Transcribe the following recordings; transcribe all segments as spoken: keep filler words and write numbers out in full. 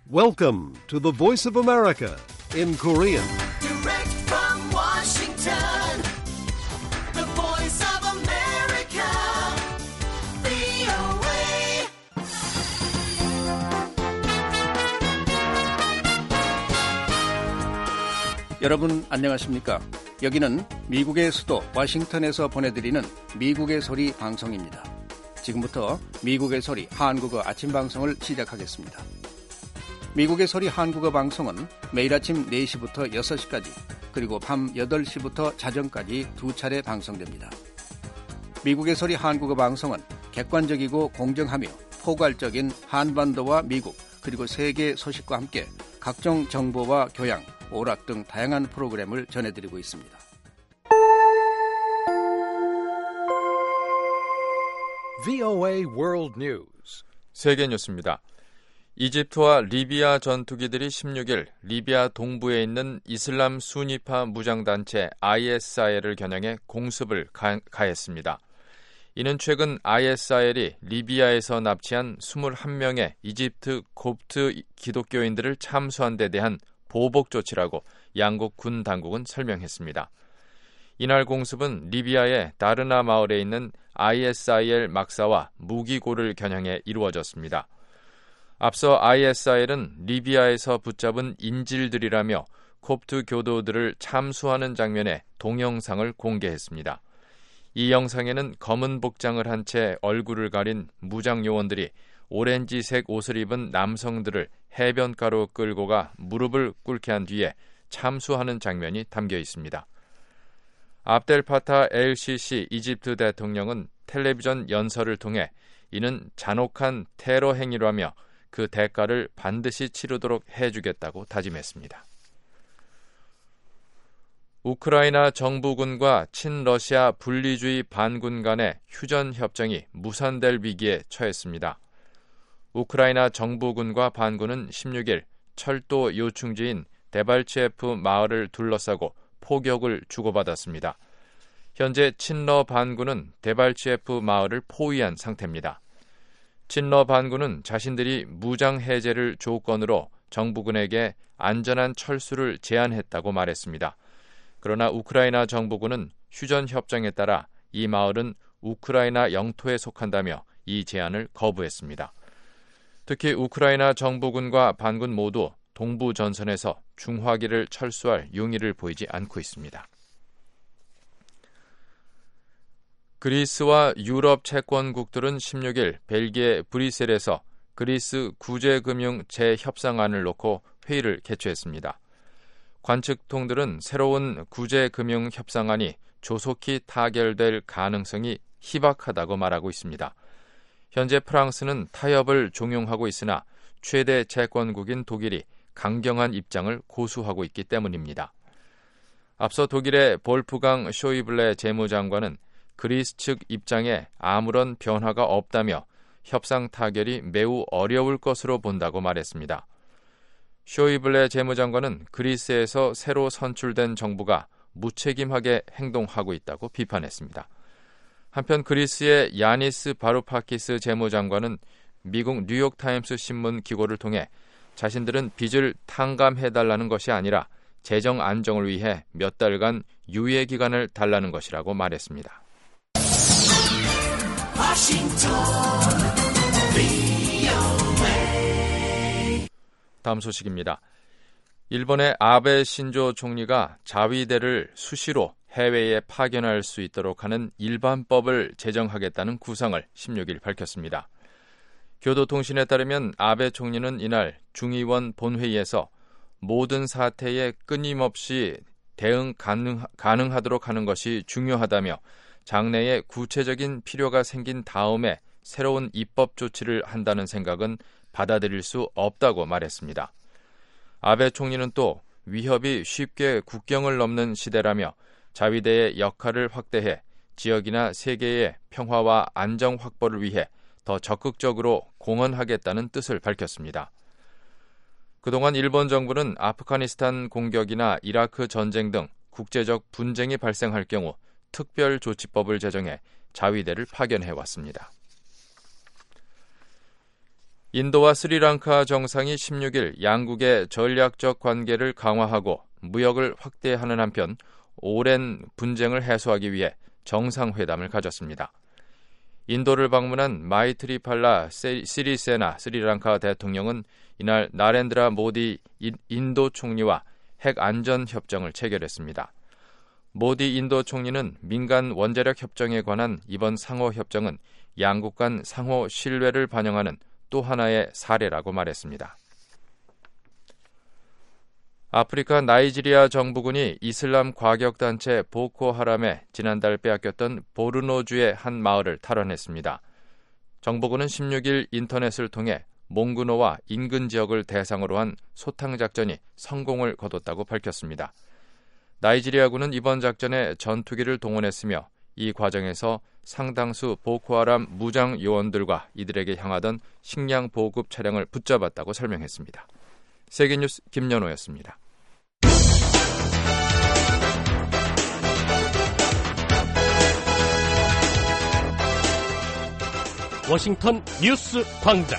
Welcome to the Voice of America in Korean. Direct from Washington, the Voice of America, 브이오에이. 여러분 안녕하십니까? 여기는 미국의 수도 워싱턴에서 보내드리는 미국의 소리 방송입니다. 지금부터 미국의 소리 한국어 아침 방송을 시작하겠습니다. 미국의 소리 한국어 방송은 매일 아침 네 시부터 여섯 시까지 그리고 밤 여덟 시부터 자정까지 두 차례 방송됩니다. 미국의 소리 한국어 방송은 객관적이고 공정하며 포괄적인 한반도와 미국 그리고 세계 소식과 함께 각종 정보와 교양, 오락 등 다양한 프로그램을 전해드리고 있습니다. 브이오에이 World News. 세계 뉴스입니다. 이집트와 리비아 전투기들이 십육 일 리비아 동부에 있는 이슬람 수니파 무장단체 아이에스아이엘을 겨냥해 공습을 가, 가했습니다. 이는 최근 아이에스아이엘이 리비아에서 납치한 이십일 명의 이집트 곱트 기독교인들을 참수한 데 대한 보복 조치라고 양국 군 당국은 설명했습니다. 이날 공습은 리비아의 다르나 마을에 있는 아이에스아이엘 막사와 무기고를 겨냥해 이루어졌습니다. 앞서 아이에스아이엘은 리비아에서 붙잡은 인질들이라며 콥트 교도들을 참수하는 장면의 동영상을 공개했습니다. 이 영상에는 검은 복장을 한 채 얼굴을 가린 무장 요원들이 오렌지색 옷을 입은 남성들을 해변가로 끌고 가 무릎을 꿇게 한 뒤에 참수하는 장면이 담겨 있습니다. 압델파타 엘시시 이집트 대통령은 텔레비전 연설을 통해 이는 잔혹한 테러 행위라며 그 대가를 반드시 치르도록 해주겠다고 다짐했습니다. 우크라이나 정부군과 친러시아 분리주의 반군 간의 휴전 협정이 무산될 위기에 처했습니다. 우크라이나 정부군과 반군은 십육 일 철도 요충지인 데발치에프 마을을 둘러싸고 포격을 주고받았습니다. 현재 친러 반군은 데발치에프 마을을 포위한 상태입니다. 친러 반군은 자신들이 무장 해제를 조건으로 정부군에게 안전한 철수를 제안했다고 말했습니다. 그러나 우크라이나 정부군은 휴전 협정에 따라 이 마을은 우크라이나 영토에 속한다며 이 제안을 거부했습니다. 특히 우크라이나 정부군과 반군 모두 동부 전선에서 중화기를 철수할 용의를 보이지 않고 있습니다. 그리스와 유럽 채권국들은 십육 일 벨기에 브뤼셀에서 그리스 구제금융 재협상안을 놓고 회의를 개최했습니다. 관측통들은 새로운 구제금융 협상안이 조속히 타결될 가능성이 희박하다고 말하고 있습니다. 현재 프랑스는 타협을 종용하고 있으나 최대 채권국인 독일이 강경한 입장을 고수하고 있기 때문입니다. 앞서 독일의 볼프강 쇼이블레 재무장관은 그리스 측 입장에 아무런 변화가 없다며 협상 타결이 매우 어려울 것으로 본다고 말했습니다. 쇼이블레 재무장관은 그리스에서 새로 선출된 정부가 무책임하게 행동하고 있다고 비판했습니다. 한편 그리스의 야니스 바루파키스 재무장관은 미국 뉴욕타임스 신문 기고를 통해 자신들은 빚을 탕감해달라는 것이 아니라 재정 안정을 위해 몇 달간 유예 기간을 달라는 것이라고 말했습니다. 다음 소식입니다. 일본의 아베 신조 총리가 자위대를 수시로 해외에 파견할 수 있도록 하는 일반법을 제정하겠다는 구상을 십육 일 밝혔습니다. 교도통신에 따르면 아베 총리는 이날 중의원 본회의에서 모든 사태에 끊임없이 대응 가능, 가능하도록 하는 것이 중요하다며 장래에 구체적인 필요가 생긴 다음에 새로운 입법 조치를 한다는 생각은 받아들일 수 없다고 말했습니다. 아베 총리는 또 위협이 쉽게 국경을 넘는 시대라며 자위대의 역할을 확대해 지역이나 세계의 평화와 안정 확보를 위해 더 적극적으로 공헌하겠다는 뜻을 밝혔습니다. 그동안 일본 정부는 아프가니스탄 공격이나 이라크 전쟁 등 국제적 분쟁이 발생할 경우 특별조치법을 제정해 자위대를 파견해왔습니다. 인도와 스리랑카 정상이 십육 일 양국의 전략적 관계를 강화하고 무역을 확대하는 한편 오랜 분쟁을 해소하기 위해 정상회담을 가졌습니다. 인도를 방문한 마이트리팔라 시리세나 스리랑카 대통령은 이날 나렌드라 모디 인도 총리와 핵안전협정을 체결했습니다. 모디 인도 총리는 민간 원자력 협정에 관한 이번 상호협정은 양국 간 상호 신뢰를 반영하는 또 하나의 사례라고 말했습니다. 아프리카 나이지리아 정부군이 이슬람 과격단체 보코하람에 지난달 빼앗겼던 보르노주의 한 마을을 탈환했습니다. 정부군은 십육 일 인터넷을 통해 몽구노와 인근 지역을 대상으로 한 소탕작전이 성공을 거뒀다고 밝혔습니다. 나이지리아군은 이번 작전에 전투기를 동원했으며 이 과정에서 상당수 보코하람 무장 요원들과 이들에게 향하던 식량 보급 차량을 붙잡았다고 설명했습니다. 세계뉴스 김연호였습니다. 워싱턴 뉴스 광장.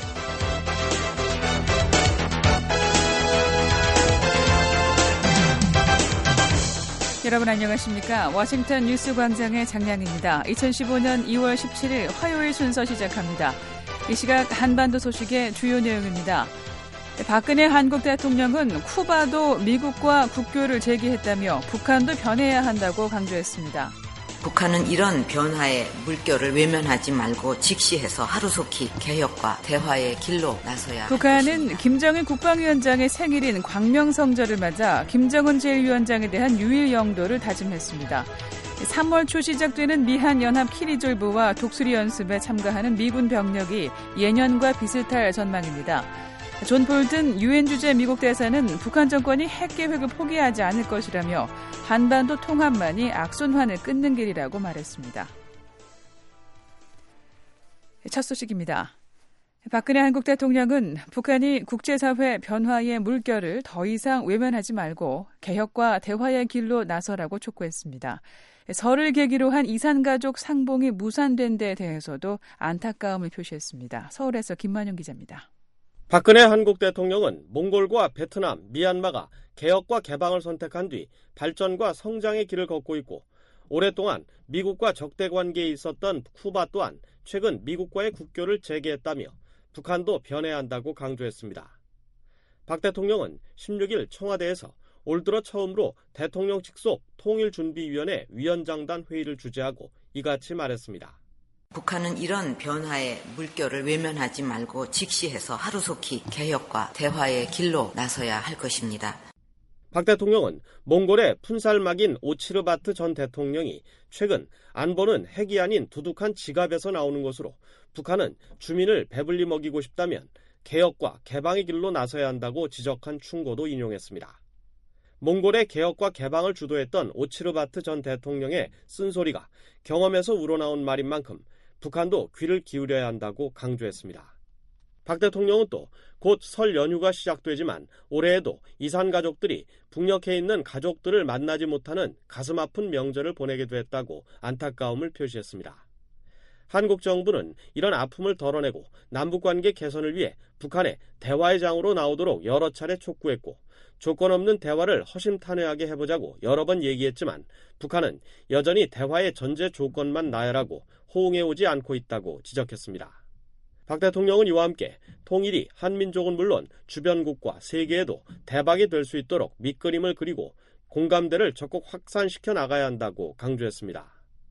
여러분 안녕하십니까? 워싱턴 뉴스 광장의 장량입니다. 이천십오 년 이월 십칠일 화요일 순서 시작합니다. 이 시각 한반도 소식의 주요 내용입니다. 박근혜 한국 대통령은 쿠바도 미국과 국교를 재개했다며 북한도 변해야 한다고 강조했습니다. 북한은 이런 변화의 물결을 외면하지 말고 직시해서 하루속히 개혁과 대화의 길로 나서야 북한은 것입니다. 김정일 국방위원장의 생일인 광명성절을 맞아 김정은 제일 위원장에 대한 유일 영도를 다짐했습니다. 삼월 초 시작되는 미한연합 키리졸브와 독수리 연습에 참가하는 미군 병력이 예년과 비슷할 전망입니다. 존 볼튼 유엔 주재 미국 대사는 북한 정권이 핵 계획을 포기하지 않을 것이라며 한반도 통합만이 악순환을 끊는 길이라고 말했습니다. 첫 소식입니다. 박근혜 한국 대통령은 북한이 국제사회 변화의 물결을 더 이상 외면하지 말고 개혁과 대화의 길로 나서라고 촉구했습니다. 설을 계기로 한 이산가족 상봉이 무산된 데에 대해서도 안타까움을 표시했습니다. 서울에서 김만영 기자입니다. 박근혜 한국 대통령은 몽골과 베트남, 미얀마가 개혁과 개방을 선택한 뒤 발전과 성장의 길을 걷고 있고 오랫동안 미국과 적대 관계에 있었던 쿠바 또한 최근 미국과의 국교를 재개했다며 북한도 변해야 한다고 강조했습니다. 박 대통령은 십육 일 청와대에서 올 들어 처음으로 대통령 직속 통일준비위원회 위원장단 회의를 주재하고 이같이 말했습니다. 북한은 이런 변화의 물결을 외면하지 말고 직시해서 하루속히 개혁과 대화의 길로 나서야 할 것입니다. 박 대통령은 몽골의 푼살마긴 오치르바트 전 대통령이 최근 안보는 핵이 아닌 두둑한 지갑에서 나오는 것으로 북한은 주민을 배불리 먹이고 싶다면 개혁과 개방의 길로 나서야 한다고 지적한 충고도 인용했습니다. 몽골의 개혁과 개방을 주도했던 오치르바트 전 대통령의 쓴소리가 경험에서 우러나온 말인 만큼 북한도 귀를 기울여야 한다고 강조했습니다. 박 대통령은 또 곧 설 연휴가 시작되지만 올해에도 이산 가족들이 북녘에 있는 가족들을 만나지 못하는 가슴 아픈 명절을 보내게 됐다고 안타까움을 표시했습니다. 한국 정부는 이런 아픔을 덜어내고 남북관계 개선을 위해 북한의 대화의 장으로 나오도록 여러 차례 촉구했고 조건 없는 대화를 허심탄회하게 해보자고 여러 번 얘기했지만 북한은 여전히 대화의 전제 조건만 나열하고 호응해오지 않고 있다고 지적했습니다. 박 대통령은 이와 함께 통일이 한민족은 물론 주변국과 세계에도 대박이 될 수 있도록 밑그림을 그리고 공감대를 적극 확산시켜 나가야 한다고 강조했습니다.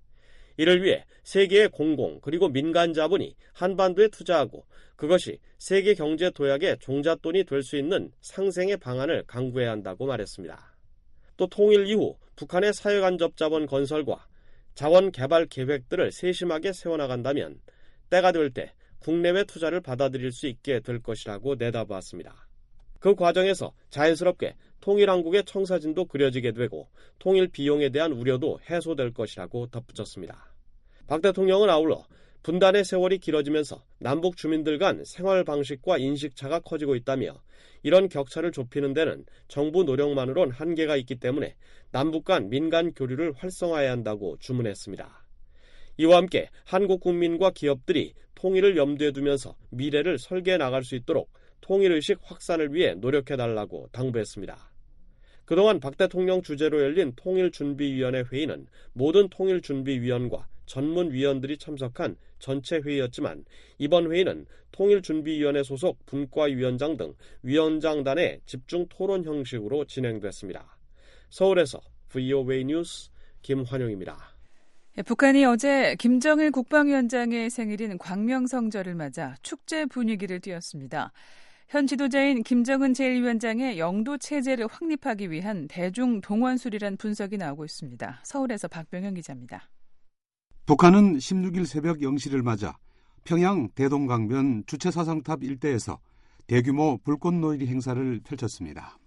이를 위해 세계의 공공 그리고 민간 자본이 한반도에 투자하고 그것이 세계 경제 도약의 종잣돈이 될 수 있는 상생의 방안을 강구해야 한다고 말했습니다. 또 통일 이후 북한의 사회간접 자본 건설과 자원 개발 계획들을 세심하게 세워나간다면 때가 될 때 국내외 투자를 받아들일 수 있게 될 것이라고 내다보았습니다. 그 과정에서 자연스럽게 통일한국의 청사진도 그려지게 되고 통일 비용에 대한 우려도 해소될 것이라고 덧붙였습니다. 박 대통령은 아울러 분단의 세월이 길어지면서 남북 주민들 간 생활 방식과 인식차가 커지고 있다며 이런 격차를 좁히는 데는 정부 노력만으론 한계가 있기 때문에 남북 간 민간 교류를 활성화해야 한다고 주문했습니다. 이와 함께 한국 국민과 기업들이 통일을 염두에 두면서 미래를 설계해 나갈 수 있도록 통일의식 확산을 위해 노력해달라고 당부했습니다. 그동안 박 대통령 주재로 열린 통일준비위원회 회의는 모든 통일준비위원과 전문위원들이 참석한 전체 회의였지만 이번 회의는 통일준비위원회 소속 분과위원장 등 위원장단의 집중 토론 형식으로 진행됐습니다. 서울에서 브이오에이 뉴스 김환용입니다. 북한이 어제 김정일 국방위원장의 생일인 광명성절을 맞아 축제 분위기를 띄웠습니다. 현 지도자인 김정은 제일 위원장의 영도 체제를 확립하기 위한 대중 동원술이란 분석이 나오고 있습니다. 서울에서 박병현 기자입니다. 북한은 십육 일 새벽 영 시를 맞아 평양 대동강변 주체사상탑 일대에서 대규모 불꽃놀이 행사를 펼쳤습니다.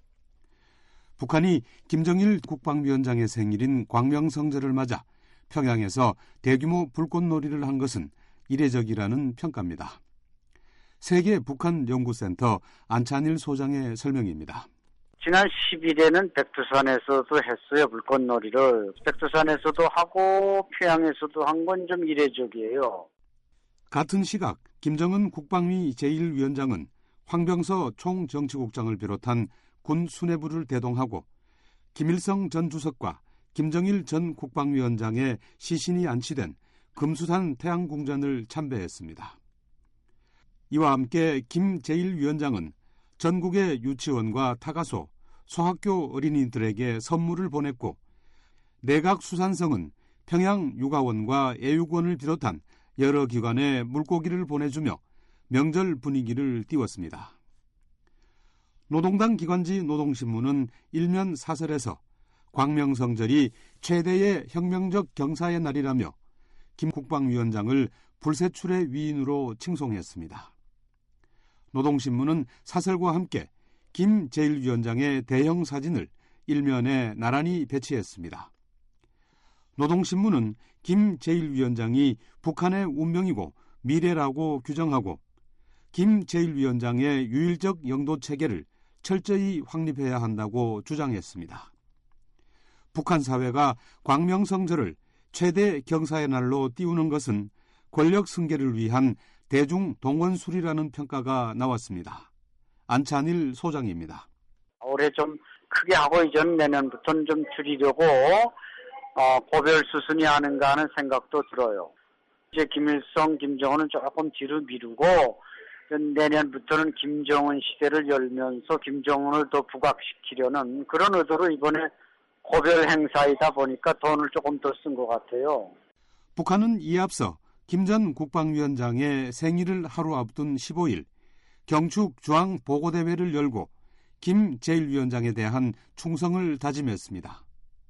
북한이 김정일 국방위원장의 생일인 광명성절을 맞아 평양에서 대규모 불꽃놀이를 한 것은 이례적이라는 평가입니다. 세계 북한 연구센터 안찬일 소장의 설명입니다. 지난 십 일에는 백두산에서도 했어요. 불꽃놀이를. 백두산에서도 하고 평양에서도 한 건 좀 이례적이에요. 같은 시각 김정은 국방위 제일 위원장은 황병서 총정치국장을 비롯한 군 수뇌부를 대동하고 김일성 전 주석과 김정일 전 국방위원장의 시신이 안치된 금수산 태양궁전을 참배했습니다. 이와 함께 김 제일 위원장은 전국의 유치원과 타가소, 소학교 어린이들에게 선물을 보냈고 내각수산성은 평양 육아원과 애육원을 비롯한 여러 기관에 물고기를 보내주며 명절 분위기를 띄웠습니다. 노동당 기관지 노동신문은 일면 사설에서 광명성절이 최대의 혁명적 경사의 날이라며 김 국방위원장을 불세출의 위인으로 칭송했습니다. 노동신문은 사설과 함께 김 제일 위원장의 대형 사진을 일면에 나란히 배치했습니다. 노동신문은 김 제일 위원장이 북한의 운명이고 미래라고 규정하고 김 제일 위원장의 유일적 영도 체계를 철저히 확립해야 한다고 주장했습니다. 북한 사회가 광명성절을 최대 경사의 날로 띄우는 것은 권력 승계를 위한 대중 동원술이라는 평가가 나왔습니다. 안찬일 소장입니다. 올해 좀 크게 하고 이전 내년부터는 좀 줄이려고 어, 고별 수순이 아닌가 하는 생각도 들어요. 이제 김일성, 김정은은 조금 뒤로 미루고 내년부터는 김정은 시대를 열면서 김정은을 더 부각시키려는 그런 의도로 이번에 고별 행사이다 보니까 돈을 조금 더 쓴 것 같아요. 북한은 이에 앞서 김 전 국방위원장의 생일을 하루 앞둔 십오 일 경축 주황 보고대회를 열고 김 제일 위원장에 대한 충성을 다짐했습니다.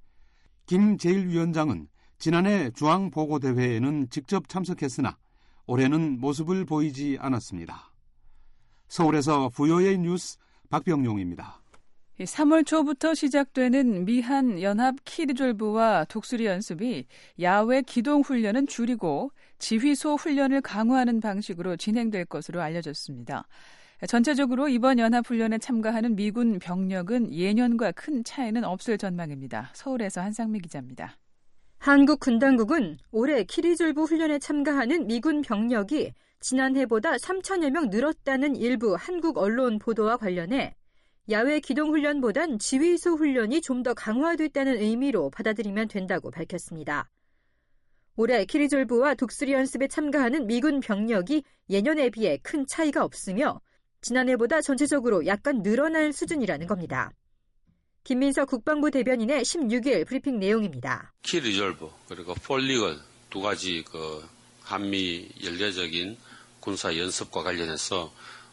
김 제일 위원장은 지난해 주황 보고대회에는 직접 참석했으나 올해는 모습을 보이지 않았습니다. 서울에서 브이오에이 뉴스 박병용입니다. 삼월 초부터 시작되는 미한 연합 키리졸브와 독수리 연습이 야외 기동 훈련은 줄이고 지휘소 훈련을 강화하는 방식으로 진행될 것으로 알려졌습니다. 전체적으로 이번 연합 훈련에 참가하는 미군 병력은 예년과 큰 차이는 없을 전망입니다. 서울에서 한상미 기자입니다. 한국 군당국은 올해 키리졸브 훈련에 참가하는 미군 병력이 지난해보다 삼천여 명 늘었다는 일부 한국 언론 보도와 관련해 야외 기동훈련보단 지휘소 훈련이 좀 더 강화됐다는 의미로 받아들이면 된다고 밝혔습니다. 올해 키리졸브와 독수리 연습에 참가하는 미군 병력이 예년에 비해 큰 차이가 없으며 지난해보다 전체적으로 약간 늘어날 수준이라는 겁니다. 김민석 국방부 대변인의 십육 일 브리핑 내용입니다. 키리졸브 그리고 폴리건 두 가지 그 한미 연례적인 군사 연습과 관련해서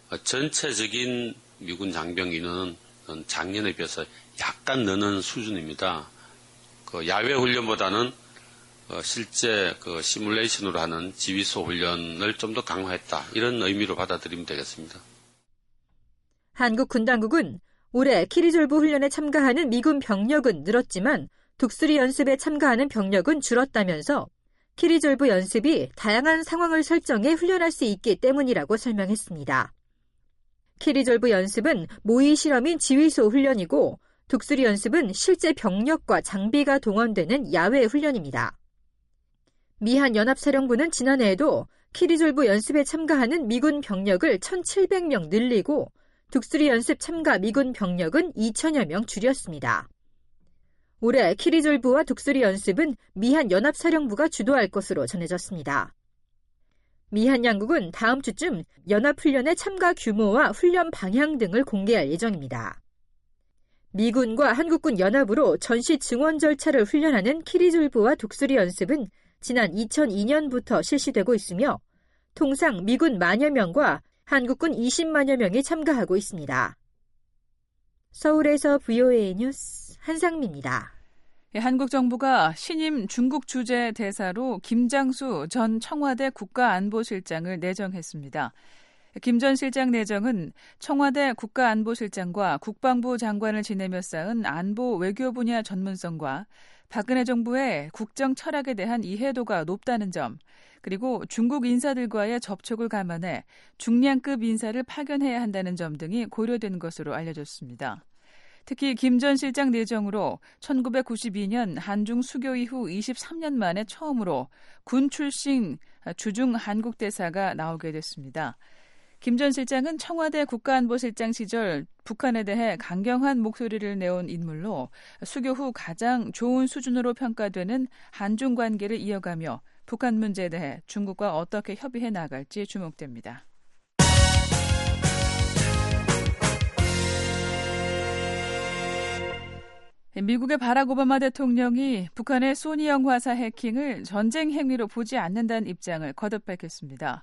전체적인 미군 장병 인원은 작년에 비해서 약간 느는 수준입니다. 그 야외 훈련보다는 실제 그 시뮬레이션으로 하는 지휘소 훈련을 좀 더 강화했다. 이런 의미로 받아들이면 되겠습니다. 한국 군당국은 올해 키리졸브 훈련에 참가하는 미군 병력은 늘었지만 독수리 연습에 참가하는 병력은 줄었다면서 키리졸브 연습이 다양한 상황을 설정해 훈련할 수 있기 때문이라고 설명했습니다. 키리졸브 연습은 모의 실험인 지휘소 훈련이고 독수리 연습은 실제 병력과 장비가 동원되는 야외 훈련입니다. 미한 연합사령부는 지난해에도 키리졸브 연습에 참가하는 미군 병력을 천칠백 명 늘리고 독수리 연습 참가 미군 병력은 이천여 명 줄였습니다. 올해 키리졸브와 독수리 연습은 미한 연합사령부가 주도할 것으로 전해졌습니다. 미한 양국은 다음 주쯤 연합훈련의 참가 규모와 훈련 방향 등을 공개할 예정입니다. 미군과 한국군 연합으로 전시 증원 절차를 훈련하는 키리졸브와 독수리 연습은 지난 이천이 년부터 실시되고 있으며 통상 미군 만여 명과 한국군 이십만여 명이 참가하고 있습니다. 서울에서 브이오에이 뉴스 한상미입니다. 한국 정부가 신임 중국 주재 대사로 김장수 전 청와대 국가안보실장을 내정했습니다. 김 전 실장 내정은 청와대 국가안보실장과 국방부 장관을 지내며 쌓은 안보 외교 분야 전문성과 박근혜 정부의 국정 철학에 대한 이해도가 높다는 점, 그리고 중국 인사들과의 접촉을 감안해 중량급 인사를 파견해야 한다는 점 등이 고려된 것으로 알려졌습니다. 특히 김 전 실장 내정으로 천구백구십이 년 한중 수교 이후 이십삼 년 만에 처음으로 군 출신 주중 한국 대사가 나오게 됐습니다. 김 전 실장은 청와대 국가안보실장 시절 북한에 대해 강경한 목소리를 내온 인물로 수교 후 가장 좋은 수준으로 평가되는 한중 관계를 이어가며 북한 문제에 대해 중국과 어떻게 협의해 나갈지 주목됩니다. 미국의 바락 오바마 대통령이 북한의 소니 영화사 해킹을 전쟁 행위로 보지 않는다는 입장을 거듭 밝혔습니다.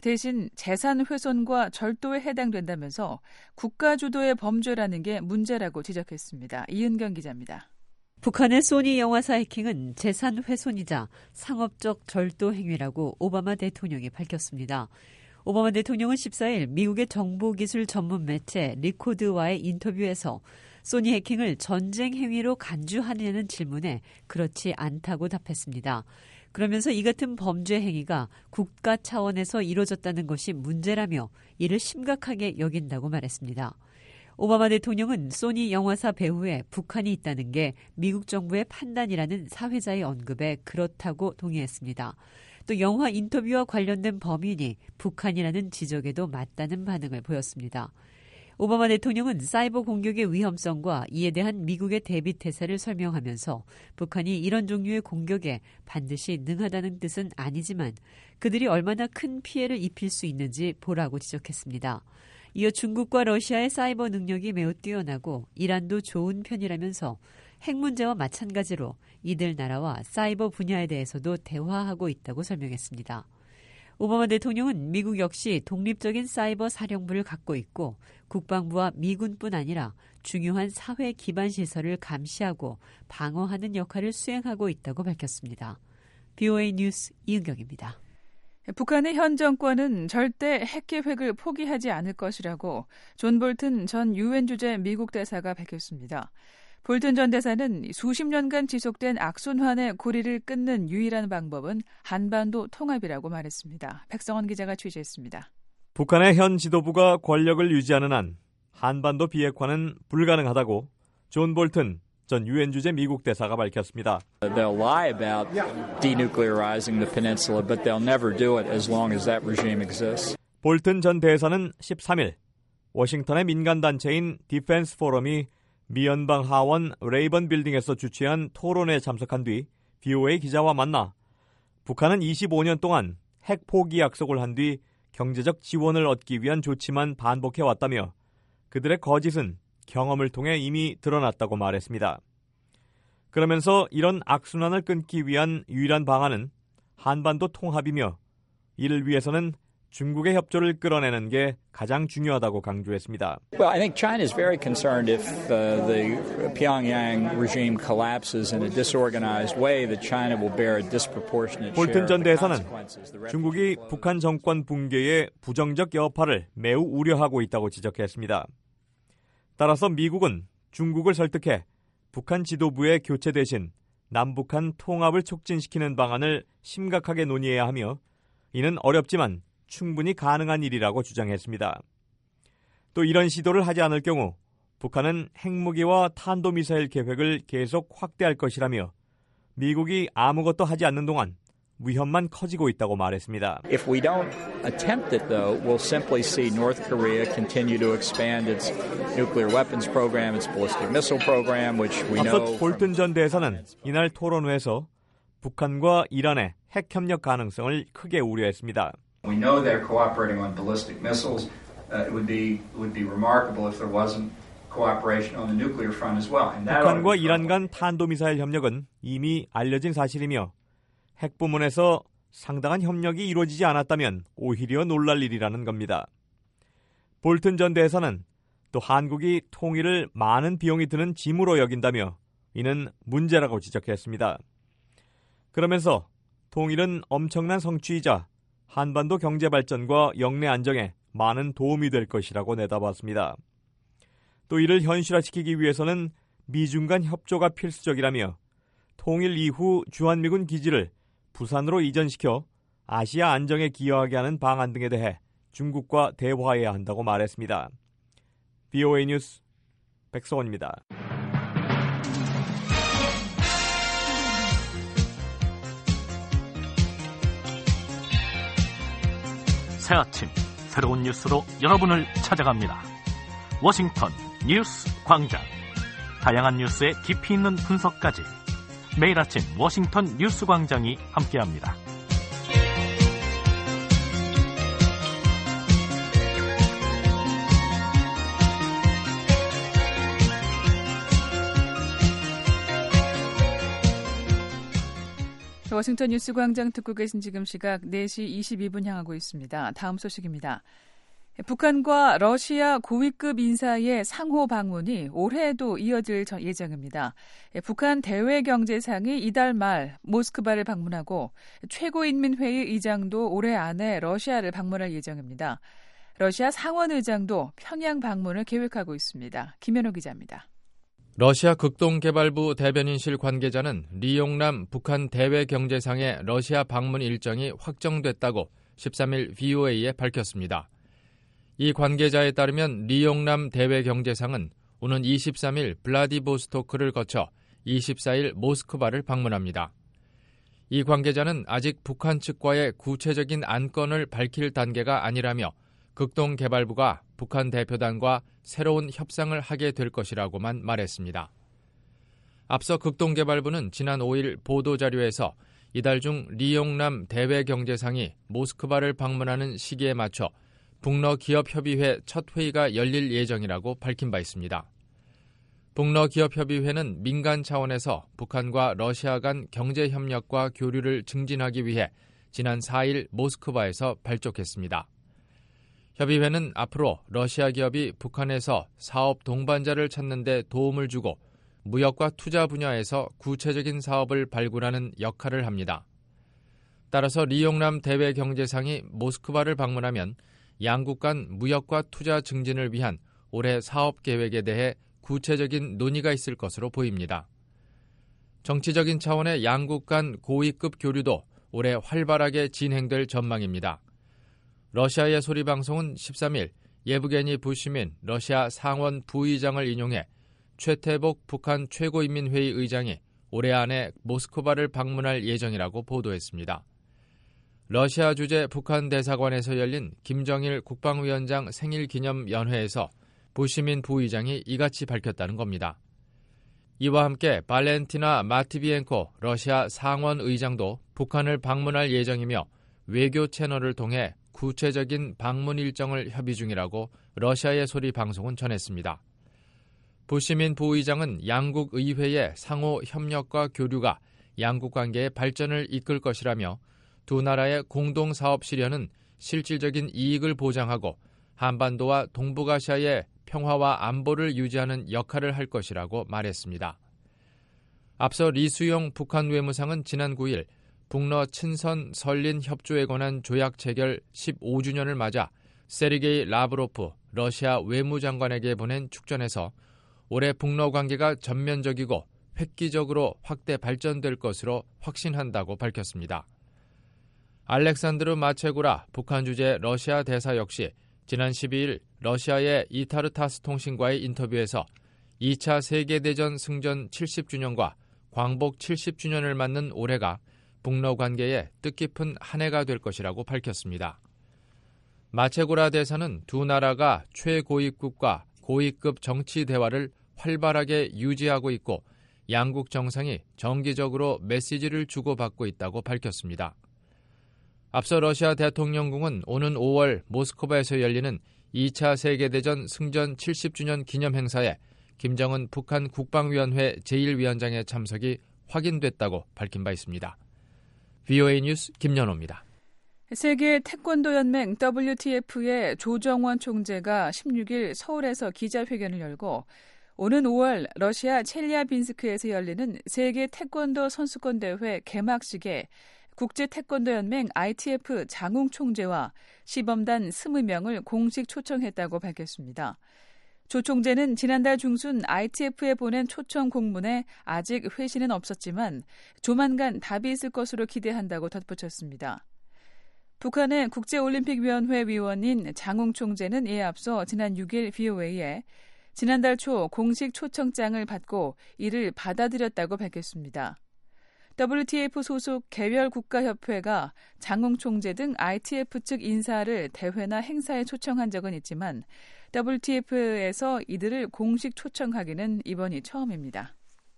대신 재산 훼손과 절도에 해당된다면서 국가 주도의 범죄라는 게 문제라고 지적했습니다. 이은경 기자입니다. 북한의 소니 영화사 해킹은 재산 훼손이자 상업적 절도 행위라고 오바마 대통령이 밝혔습니다. 오바마 대통령은 십사 일 미국의 정보기술 전문 매체 리코드와의 인터뷰에서 소니 해킹을 전쟁 행위로 간주하느냐는 질문에 그렇지 않다고 답했습니다. 그러면서 이 같은 범죄 행위가 국가 차원에서 이루어졌다는 것이 문제라며 이를 심각하게 여긴다고 말했습니다. 오바마 대통령은 소니 영화사 배후에 북한이 있다는 게 미국 정부의 판단이라는 사회자의 언급에 그렇다고 동의했습니다. 또 영화 인터뷰와 관련된 범인이 북한이라는 지적에도 맞다는 반응을 보였습니다. 오바마 대통령은 사이버 공격의 위험성과 이에 대한 미국의 대비 태세를 설명하면서 북한이 이런 종류의 공격에 반드시 능하다는 뜻은 아니지만 그들이 얼마나 큰 피해를 입힐 수 있는지 보라고 지적했습니다. 이어 중국과 러시아의 사이버 능력이 매우 뛰어나고 이란도 좋은 편이라면서 핵 문제와 마찬가지로 이들 나라와 사이버 분야에 대해서도 대화하고 있다고 설명했습니다. 오바마 대통령은 미국 역시 독립적인 사이버 사령부를 갖고 있고 국방부와 미군뿐 아니라 중요한 사회 기반 시설을 감시하고 방어하는 역할을 수행하고 있다고 밝혔습니다. 브이오에이 뉴스 이은경입니다. 북한의 현 정권은 절대 핵 계획을 포기하지 않을 것이라고 존 볼튼 전 유엔 주재 미국 대사가 밝혔습니다. 볼튼 전 대사는 수십 년간 지속된 악순환의 고리를 끊는 유일한 방법은 한반도 통합이라고 말했습니다. 백성원 기자가 취재했습니다. 북한의 현 지도부가 권력을 유지하는 한 한반도 비핵화는 불가능하다고 존 볼튼 전 유엔 주재 미국 대사가 밝혔습니다. They'll lie about denuclearizing the peninsula, but they'll never do it as long as that regime exists. 볼튼 전 대사는 십삼 일 워싱턴의 민간단체인 디펜스 포럼이 미 연방 하원 레이번 빌딩에서 주최한 토론회에 참석한 뒤 브이오에이 기자와 만나 북한은 이십오 년 동안 핵 포기 약속을 한 뒤 경제적 지원을 얻기 위한 조치만 반복해왔다며 그들의 거짓은 경험을 통해 이미 드러났다고 말했습니다. 그러면서 이런 악순환을 끊기 위한 유일한 방안은 한반도 통합이며 이를 위해서는 중국의 협조를 끌어내는 게 가장 중요하다고 강조했습니다. Well, I think China is very concerned if uh, the Pyongyang regime collapses in a disorganized way that China will bear a disproportionate share 볼튼 전 of the 대사는 consequences. 중국이 북한 정권 붕괴의 부정적 여파를 매우 우려하고 있다고 지적했습니다. 따라서 미국은 중국을 설득해 북한 지도부의 교체 대신 남북한 통합을 촉진시키는 방안을 심각하게 논의해야 하며 이는 어렵지만 충분히 가능한 일이라고 주장했습니다. 또 이런 시도를 하지 않을 경우 북한은 핵무기와 탄도미사일 계획을 계속 확대할 것이라며 미국이 아무것도 하지 않는 동안 위험만 커지고 있다고 말했습니다. If we don't attempt it, though, we'll simply see North Korea continue to expand its nuclear weapons program, its ballistic missile program, which we know. 앞서 볼튼 전 대사는 이날 토론회에서 북한과 이란의 핵 협력 가능성을 크게 우려했습니다. We know they're cooperating on ballistic missiles. Uh, it would be would be remarkable if there wasn't cooperation on the nuclear front as well. 북한과 이란 간 탄도미사일 협력은 이미 알려진 사실이며 핵 부문에서 상당한 협력이 이루어지지 않았다면 오히려 놀랄 일이라는 겁니다. 볼튼 전 대사는 또 한국이 통일을 많은 비용이 드는 짐으로 여긴다며 이는 문제라고 지적했습니다. 그러면서 통일은 엄청난 성취이자 한반도 경제 발전과 영내 안정에 많은 도움이 될 것이라고 내다봤습니다. 또 이를 현실화시키기 위해서는 미중 간 협조가 필수적이라며 통일 이후 주한미군 기지를 부산으로 이전시켜 아시아 안정에 기여하게 하는 방안 등에 대해 중국과 대화해야 한다고 말했습니다. 브이오에이 뉴스 백성원입니다. 새 아침 새로운 뉴스로 여러분을 찾아갑니다. 워싱턴 뉴스 광장. 다양한 뉴스의 깊이 있는 분석까지 매일 아침 워싱턴 뉴스 광장이 함께합니다. 워싱턴 뉴스 광장 듣고 계신 지금 시각 네 시 이십이 분 향하고 있습니다. 다음 소식입니다. 북한과 러시아 고위급 인사의 상호 방문이 올해에도 이어질 예정입니다. 북한 대외경제상이 이달 말 모스크바를 방문하고 최고인민회의 의장도 올해 안에 러시아를 방문할 예정입니다. 러시아 상원의장도 평양 방문을 계획하고 있습니다. 김현호 기자입니다. 러시아 극동개발부 대변인실 관계자는 리용남 북한 대외경제상의 러시아 방문 일정이 확정됐다고 십삼 일 브이오에이에 밝혔습니다. 이 관계자에 따르면 리용남 대외경제상은 오는 이십삼 일 블라디보스토크를 거쳐 이십사 일 모스크바를 방문합니다. 이 관계자는 아직 북한 측과의 구체적인 안건을 밝힐 단계가 아니라며 극동개발부가 북한 대표단과 새로운 협상을 하게 될 것이라고만 말했습니다. 앞서 극동개발부는 지난 오 일 보도자료에서 이달 중 리용남 대외경제상이 모스크바를 방문하는 시기에 맞춰 북러 기업협의회 첫 회의가 열릴 예정이라고 밝힌 바 있습니다. 북러 기업협의회는 민간 차원에서 북한과 러시아 간 경제협력과 교류를 증진하기 위해 지난 사 일 모스크바에서 발족했습니다. 협의회는 앞으로 러시아 기업이 북한에서 사업 동반자를 찾는 데 도움을 주고 무역과 투자 분야에서 구체적인 사업을 발굴하는 역할을 합니다. 따라서 리용남 대외경제상이 모스크바를 방문하면 양국 간 무역과 투자 증진을 위한 올해 사업 계획에 대해 구체적인 논의가 있을 것으로 보입니다. 정치적인 차원의 양국 간 고위급 교류도 올해 활발하게 진행될 전망입니다. 러시아의 소리방송은 십삼 일 예브게니 부시민 러시아 상원 부의장을 인용해 최태복 북한 최고인민회의 의장이 올해 안에 모스크바를 방문할 예정이라고 보도했습니다. 러시아 주재 북한 대사관에서 열린 김정일 국방위원장 생일기념 연회에서 부시민 부의장이 이같이 밝혔다는 겁니다. 이와 함께 발렌티나 마티비엔코 러시아 상원 의장도 북한을 방문할 예정이며 외교 채널을 통해 구체적인 방문 일정을 협의 중이라고 러시아의 소리 방송은 전했습니다. 부시민 부의장은 양국 의회의 상호 협력과 교류가 양국 관계의 발전을 이끌 것이라며 두 나라의 공동 사업 실현은 실질적인 이익을 보장하고 한반도와 동북아시아의 평화와 안보를 유지하는 역할을 할 것이라고 말했습니다. 앞서 리수용 북한 외무상은 지난 구 일 북러 친선 설린 협조에 관한 조약 체결 십오 주년을 맞아 세르게이 라브로프 러시아 외무장관에게 보낸 축전에서 올해 북러 관계가 전면적이고 획기적으로 확대 발전될 것으로 확신한다고 밝혔습니다. 알렉산드르 마체구라 북한 주재 러시아 대사 역시 지난 십이 일 러시아의 이타르타스 통신과의 인터뷰에서 이 차 세계대전 승전 칠십 주년과 광복 칠십 주년을 맞는 올해가 북러 관계에 뜻깊은 한 해가 될 것이라고 밝혔습니다. 마체고라 대사는 두 나라가 최고위급과 고위급 정치 대화를 활발하게 유지하고 있고 양국 정상이 정기적으로 메시지를 주고받고 있다고 밝혔습니다. 앞서 러시아 대통령궁은 오는 오월 모스크바에서 열리는 이 차 세계대전 승전 칠십 주년 기념 행사에 김정은 북한 국방위원회 제일 위원장의 참석이 확인됐다고 밝힌 바 있습니다. 브이오에이 뉴스 김연호입니다. 세계 태권도 연맹 더블유티에프의 조정원 총재가 십육 일 서울에서 기자회견을 열고 오는 오월 러시아 첼리아빈스크에서 열리는 세계 태권도 선수권 대회 개막식에 국제 태권도 연맹 아이티에프 장웅 총재와 시범단 이십 명을 공식 초청했다고 밝혔습니다. 조 총재는 지난달 중순 아이티에프에 보낸 초청 공문에 아직 회신은 없었지만 조만간 답이 있을 것으로 기대한다고 덧붙였습니다. 북한의 국제올림픽위원회 위원인 장웅 총재는 이에 앞서 지난 육 일 브이오에이에 지난달 초 공식 초청장을 받고 이를 받아들였다고 밝혔습니다. 더블유티에프 소속 개별 국가협회가 장웅 총재 등 아이티에프 측 인사를 대회나 행사에 초청한 적은 있지만 더블유티에프에서 이들을 공식 초청하기는 이번이 처음입니다.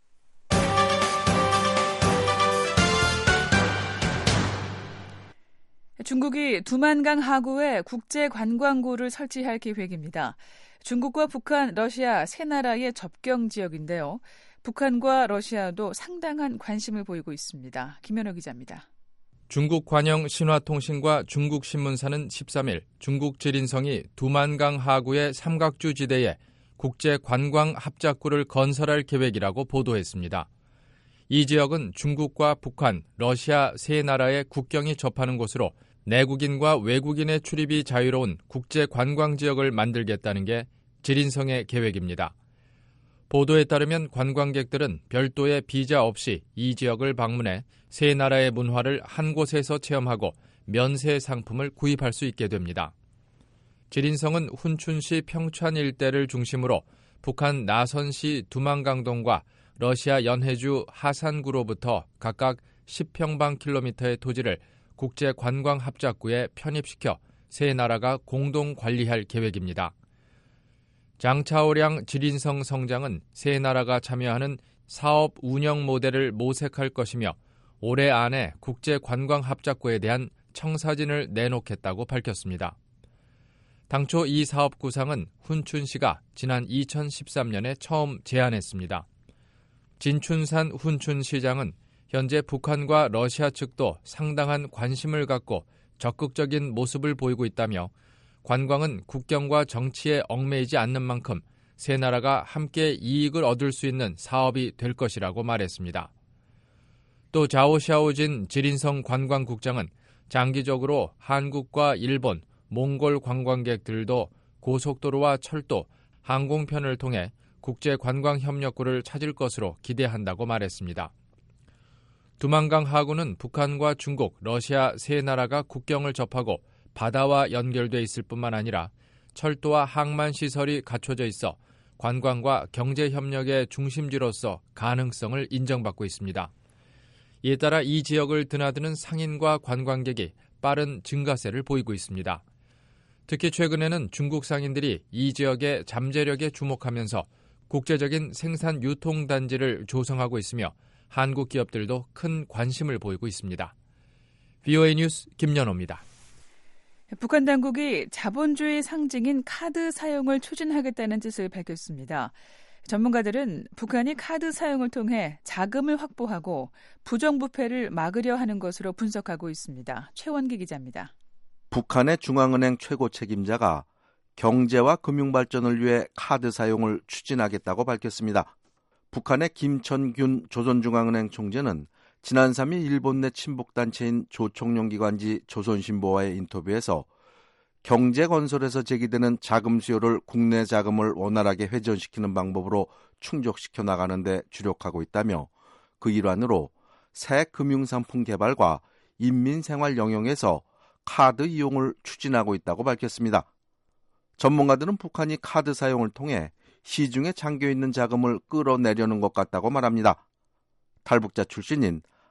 중국이 두만강 하구에 국제관광구를 설치할 계획입니다. 중국과 북한, 러시아 세 나라의 접경 지역인데요. 북한과 러시아도 상당한 관심을 보이고 있습니다. 김현호 기자입니다. 중국 관영 신화통신과 중국신문사는 십삼 일 중국 지린성이 두만강 하구의 삼각주 지대에 국제관광합작구를 건설할 계획이라고 보도했습니다. 이 지역은 중국과 북한, 러시아 세 나라의 국경이 접하는 곳으로 내국인과 외국인의 출입이 자유로운 국제관광지역을 만들겠다는 게 지린성의 계획입니다. 보도에 따르면 관광객들은 별도의 비자 없이 이 지역을 방문해 세 나라의 문화를 한 곳에서 체험하고 면세 상품을 구입할 수 있게 됩니다. 지린성은 훈춘시 평천 일대를 중심으로 북한 나선시 두만강동과 러시아 연해주 하산구로부터 각각 십 평방킬로미터의 토지를 국제관광합작구에 편입시켜 세 나라가 공동 관리할 계획입니다. 장차오량 지린성 성장은 세 나라가 참여하는 사업 운영 모델을 모색할 것이며 올해 안에 국제관광합작구에 대한 청사진을 내놓겠다고 밝혔습니다. 당초 이 사업 구상은 훈춘시가 지난 이천십삼 년에 처음 제안했습니다. 진춘산 훈춘시장은 현재 북한과 러시아 측도 상당한 관심을 갖고 적극적인 모습을 보이고 있다며 관광은 국경과 정치에 얽매이지 않는 만큼 세 나라가 함께 이익을 얻을 수 있는 사업이 될 것이라고 말했습니다. 또 자오샤오진 지린성 관광국장은 장기적으로 한국과 일본, 몽골 관광객들도 고속도로와 철도, 항공편을 통해 국제관광협력구를 찾을 것으로 기대한다고 말했습니다. 두만강 하구는 북한과 중국, 러시아 세 나라가 국경을 접하고 바다와 연결돼 있을 뿐만 아니라 철도와 항만 시설이 갖춰져 있어 관광과 경제협력의 중심지로서 가능성을 인정받고 있습니다. 이에 따라 이 지역을 드나드는 상인과 관광객이 빠른 증가세를 보이고 있습니다. 특히 최근에는 중국 상인들이 이 지역의 잠재력에 주목하면서 국제적인 생산 유통단지를 조성하고 있으며 한국 기업들도 큰 관심을 보이고 있습니다. 브이오에이 뉴스 김연호입니다. 북한 당국이 자본주의 상징인 카드 사용을 추진하겠다는 뜻을 밝혔습니다. 전문가들은 북한이 카드 사용을 통해 자금을 확보하고 부정부패를 막으려 하는 것으로 분석하고 있습니다. 최원기 기자입니다. 북한의 중앙은행 최고 책임자가 경제와 금융발전을 위해 카드 사용을 추진하겠다고 밝혔습니다. 북한의 김천균 조선중앙은행 총재는 지난 삼 일 일본 내 친북단체인 조총련기관지 조선신보와의 인터뷰에서 경제 건설에서 제기되는 자금 수요를 국내 자금을 원활하게 회전시키는 방법으로 충족시켜 나가는 데 주력하고 있다며 그 일환으로 새 금융상품 개발과 인민생활 영역에서 카드 이용을 추진하고 있다고 밝혔습니다. 전문가들은 북한이 카드 사용을 통해 시중에 잠겨있는 자금을 끌어내려는 것 같다고 말합니다. 탈북자 출신인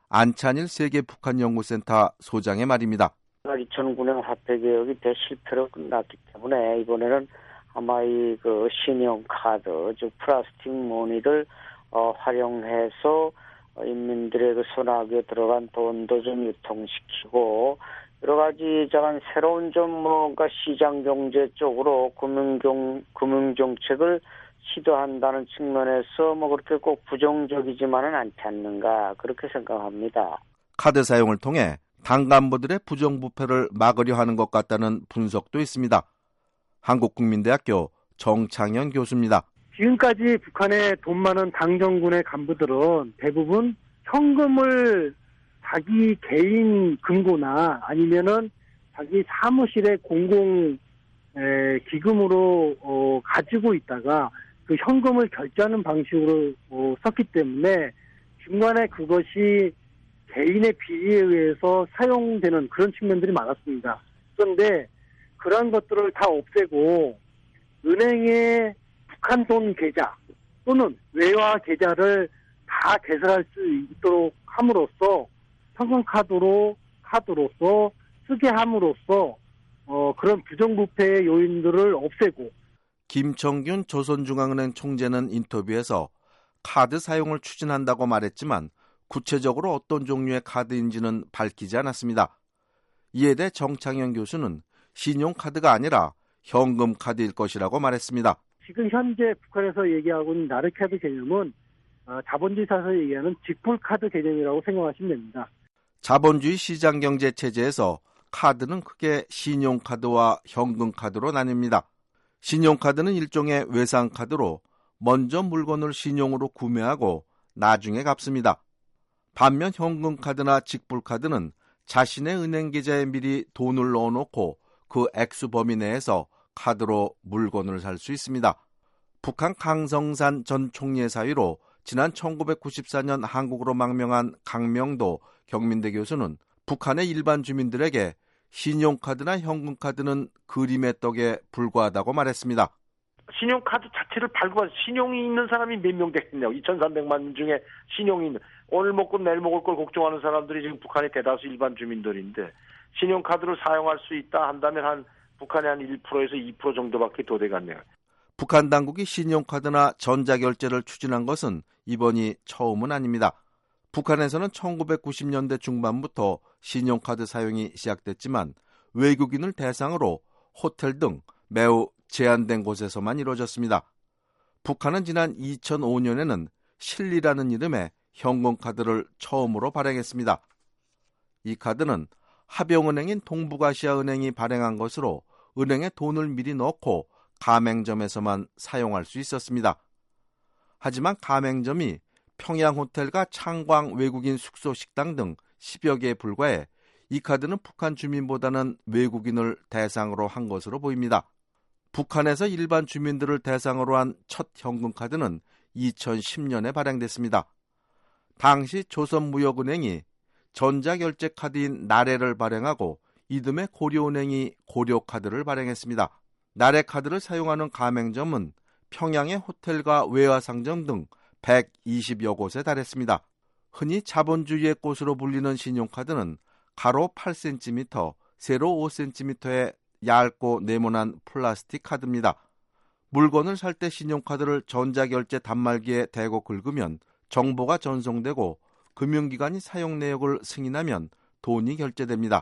안찬일 세계 북한연구센터 소장의 말입니다. 이천구 년 화폐 개혁이 대실패로 끝났기 때문에 이번에는 아마 이 그 신용 카드, 즉 플라스틱 머니를 어, 활용해서 인민들의 그 손아귀에 들어간 돈도 좀 유통시키고 여러 가지 저런 새로운 좀 뭔가 시장 경제 쪽으로 금융경 금융 정책을 시도한다는 측면에서 뭐 그렇게 꼭 부정적이지만은 않지 않는가 그렇게 생각합니다. 카드 사용을 통해 당 간부들의 부정부패를 막으려 하는 것 같다는 분석도 있습니다. 한국국민대학교 정창현 교수입니다. 지금까지 북한의 돈 많은 당정군의 간부들은 대부분 현금을 자기 개인 금고나 아니면은 자기 사무실의 공공 에, 기금으로 어, 가지고 있다가 그 현금을 결제하는 방식으로 어, 썼기 때문에 중간에 그것이 개인의 비리에 의해서 사용되는 그런 측면들이 많았습니다. 그런데 그런 것들을 다 없애고 은행의 북한 돈 계좌 또는 외화 계좌를 다 개설할 수 있도록 함으로써 현금 카드로 카드로서 쓰게 함으로써 어, 그런 부정부패의 요인들을 없애고. 김청균 조선중앙은행 총재는 인터뷰에서 카드 사용을 추진한다고 말했지만 구체적으로 어떤 종류의 카드인지는 밝히지 않았습니다. 이에 대해 정창현 교수는 신용카드가 아니라 현금 카드일 것이라고 말했습니다. 지금 현재 북한에서 얘기하고 있는 나르카드 개념은 어, 자본주의 사에서 얘기하는 직불카드 개념이라고 생각하시면 됩니다. 자본주의 시장경제 체제에서 카드는 크게 신용카드와 현금카드로 나뉩니다. 신용카드는 일종의 외상카드로 먼저 물건을 신용으로 구매하고 나중에 갚습니다. 반면 현금카드나 직불카드는 자신의 은행 계좌에 미리 돈을 넣어놓고 그 액수 범위 내에서 카드로 물건을 살 수 있습니다. 북한 강성산 전 총리의 사위로 지난 천구백구십사 년 한국으로 망명한 강명도 경민대 교수는 북한의 일반 주민들에게 신용카드나 현금카드는 그림의 떡에 불과하다고 말했습니다. 신용카드 자체를 발급한 신용이 있는 사람이 몇 명 됐냐고. 이천삼백만 명 중에 신용이 있는, 오늘 먹고 내일 먹을 걸 걱정하는 사람들이 지금 북한의 대다수 일반 주민들인데 신용카드를 사용할 수 있다 한다면 한 북한의 한 일 퍼센트에서 이 퍼센트 정도밖에 더 돼갔네요. 북한 당국이 신용카드나 전자결제를 추진한 것은 이번이 처음은 아닙니다. 북한에서는 천구백구십 년대 중반부터 신용카드 사용이 시작됐지만 외국인을 대상으로 호텔 등 매우 제한된 곳에서만 이루어졌습니다. 북한은 지난 이천오 년에는 실리라는 이름의 현금카드를 처음으로 발행했습니다. 이 카드는 합영은행인 동북아시아은행이 발행한 것으로 은행에 돈을 미리 넣고 가맹점에서만 사용할 수 있었습니다. 하지만 가맹점이 평양호텔과 창광 외국인 숙소 식당 등 십여 개에 불과해 이 카드는 북한 주민보다는 외국인을 대상으로 한 것으로 보입니다. 북한에서 일반 주민들을 대상으로 한 첫 현금카드는 이천십 년에 발행됐습니다. 당시 조선무역은행이 전자결제 카드인 나래를 발행하고 이듬해 고려은행이 고려카드를 발행했습니다. 나래카드를 사용하는 가맹점은 평양의 호텔과 외화상점 등 백이십여 곳에 달했습니다. 흔히 자본주의의 꽃으로 불리는 신용카드는 가로 팔 센티미터, 세로 오 센티미터의 얇고 네모난 플라스틱 카드입니다. 물건을 살 때 신용카드를 전자결제 단말기에 대고 긁으면 정보가 전송되고 금융기관이 사용 내역을 승인하면 돈이 결제됩니다.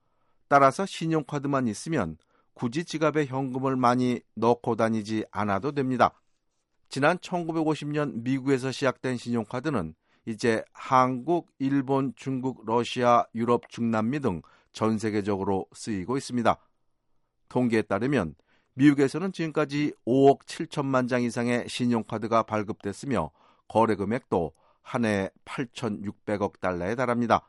따라서 신용카드만 있으면 굳이 지갑에 현금을 많이 넣고 다니지 않아도 됩니다. 지난 천구백오십 년 미국에서 시작된 신용카드는 이제 한국, 일본, 중국, 러시아, 유럽, 중남미 등 전 세계적으로 쓰이고 있습니다. 통계에 따르면 미국에서는 지금까지 오억 칠천만 장 이상의 신용카드가 발급됐으며 거래 금액도 한 해에 팔천육백억 달러에 달합니다.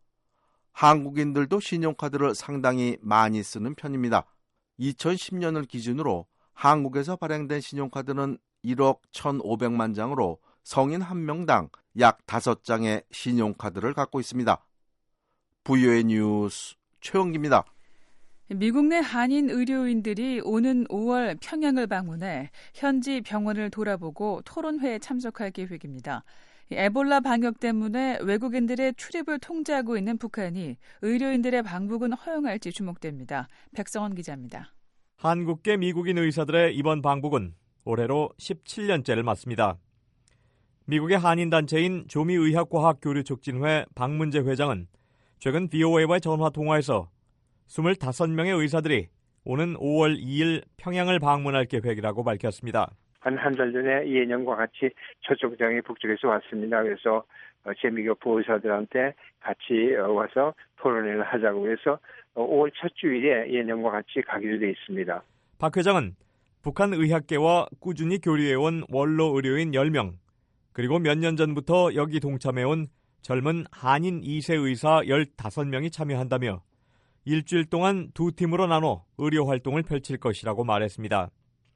한국인들도 신용카드를 상당히 많이 쓰는 편입니다. 이천십 년을 기준으로 한국에서 발행된 신용카드는 일억 천오백만 장으로 성인 한 명당 약 다섯 장의 신용카드를 갖고 있습니다. 브이오에이 뉴스 최영기입니다. 미국 내 한인 의료인들이 오는 오월 평양을 방문해 현지 병원을 돌아보고 토론회에 참석할 계획입니다. 에볼라 방역 때문에 외국인들의 출입을 통제하고 있는 북한이 의료인들의 방북은 허용할지 주목됩니다. 백성원 기자입니다. 한국계 미국인 의사들의 이번 방북은 올해로 십칠 년째를 맞습니다. 미국의 한인단체인 조미의학과학교류촉진회 박문재 회장은 최근 브이오에이와의 전화 통화에서 이십오 명의 의사들이 오는 오월 이일 평양을 방문할 계획이라고 밝혔습니다. 한 한 달 전에 예년과 같이 초청장이 북쪽에서 왔습니다. 그래서 제 미국 의사들한테 같이 와서 토론회를 하자고 해서 오월 첫 주일에 예년과 같이 가기로 돼 있습니다. 박 회장은 북한 의학계와 꾸준히 교류해온 원로 의료인 열 명, 그리고 몇 년 전부터 여기 동참해온 젊은 한인 이 세 의사 열다섯 명이 참여한다며 일주일 동안 두 팀으로 나눠 의료 활동을 펼칠 것이라고 말했습니다.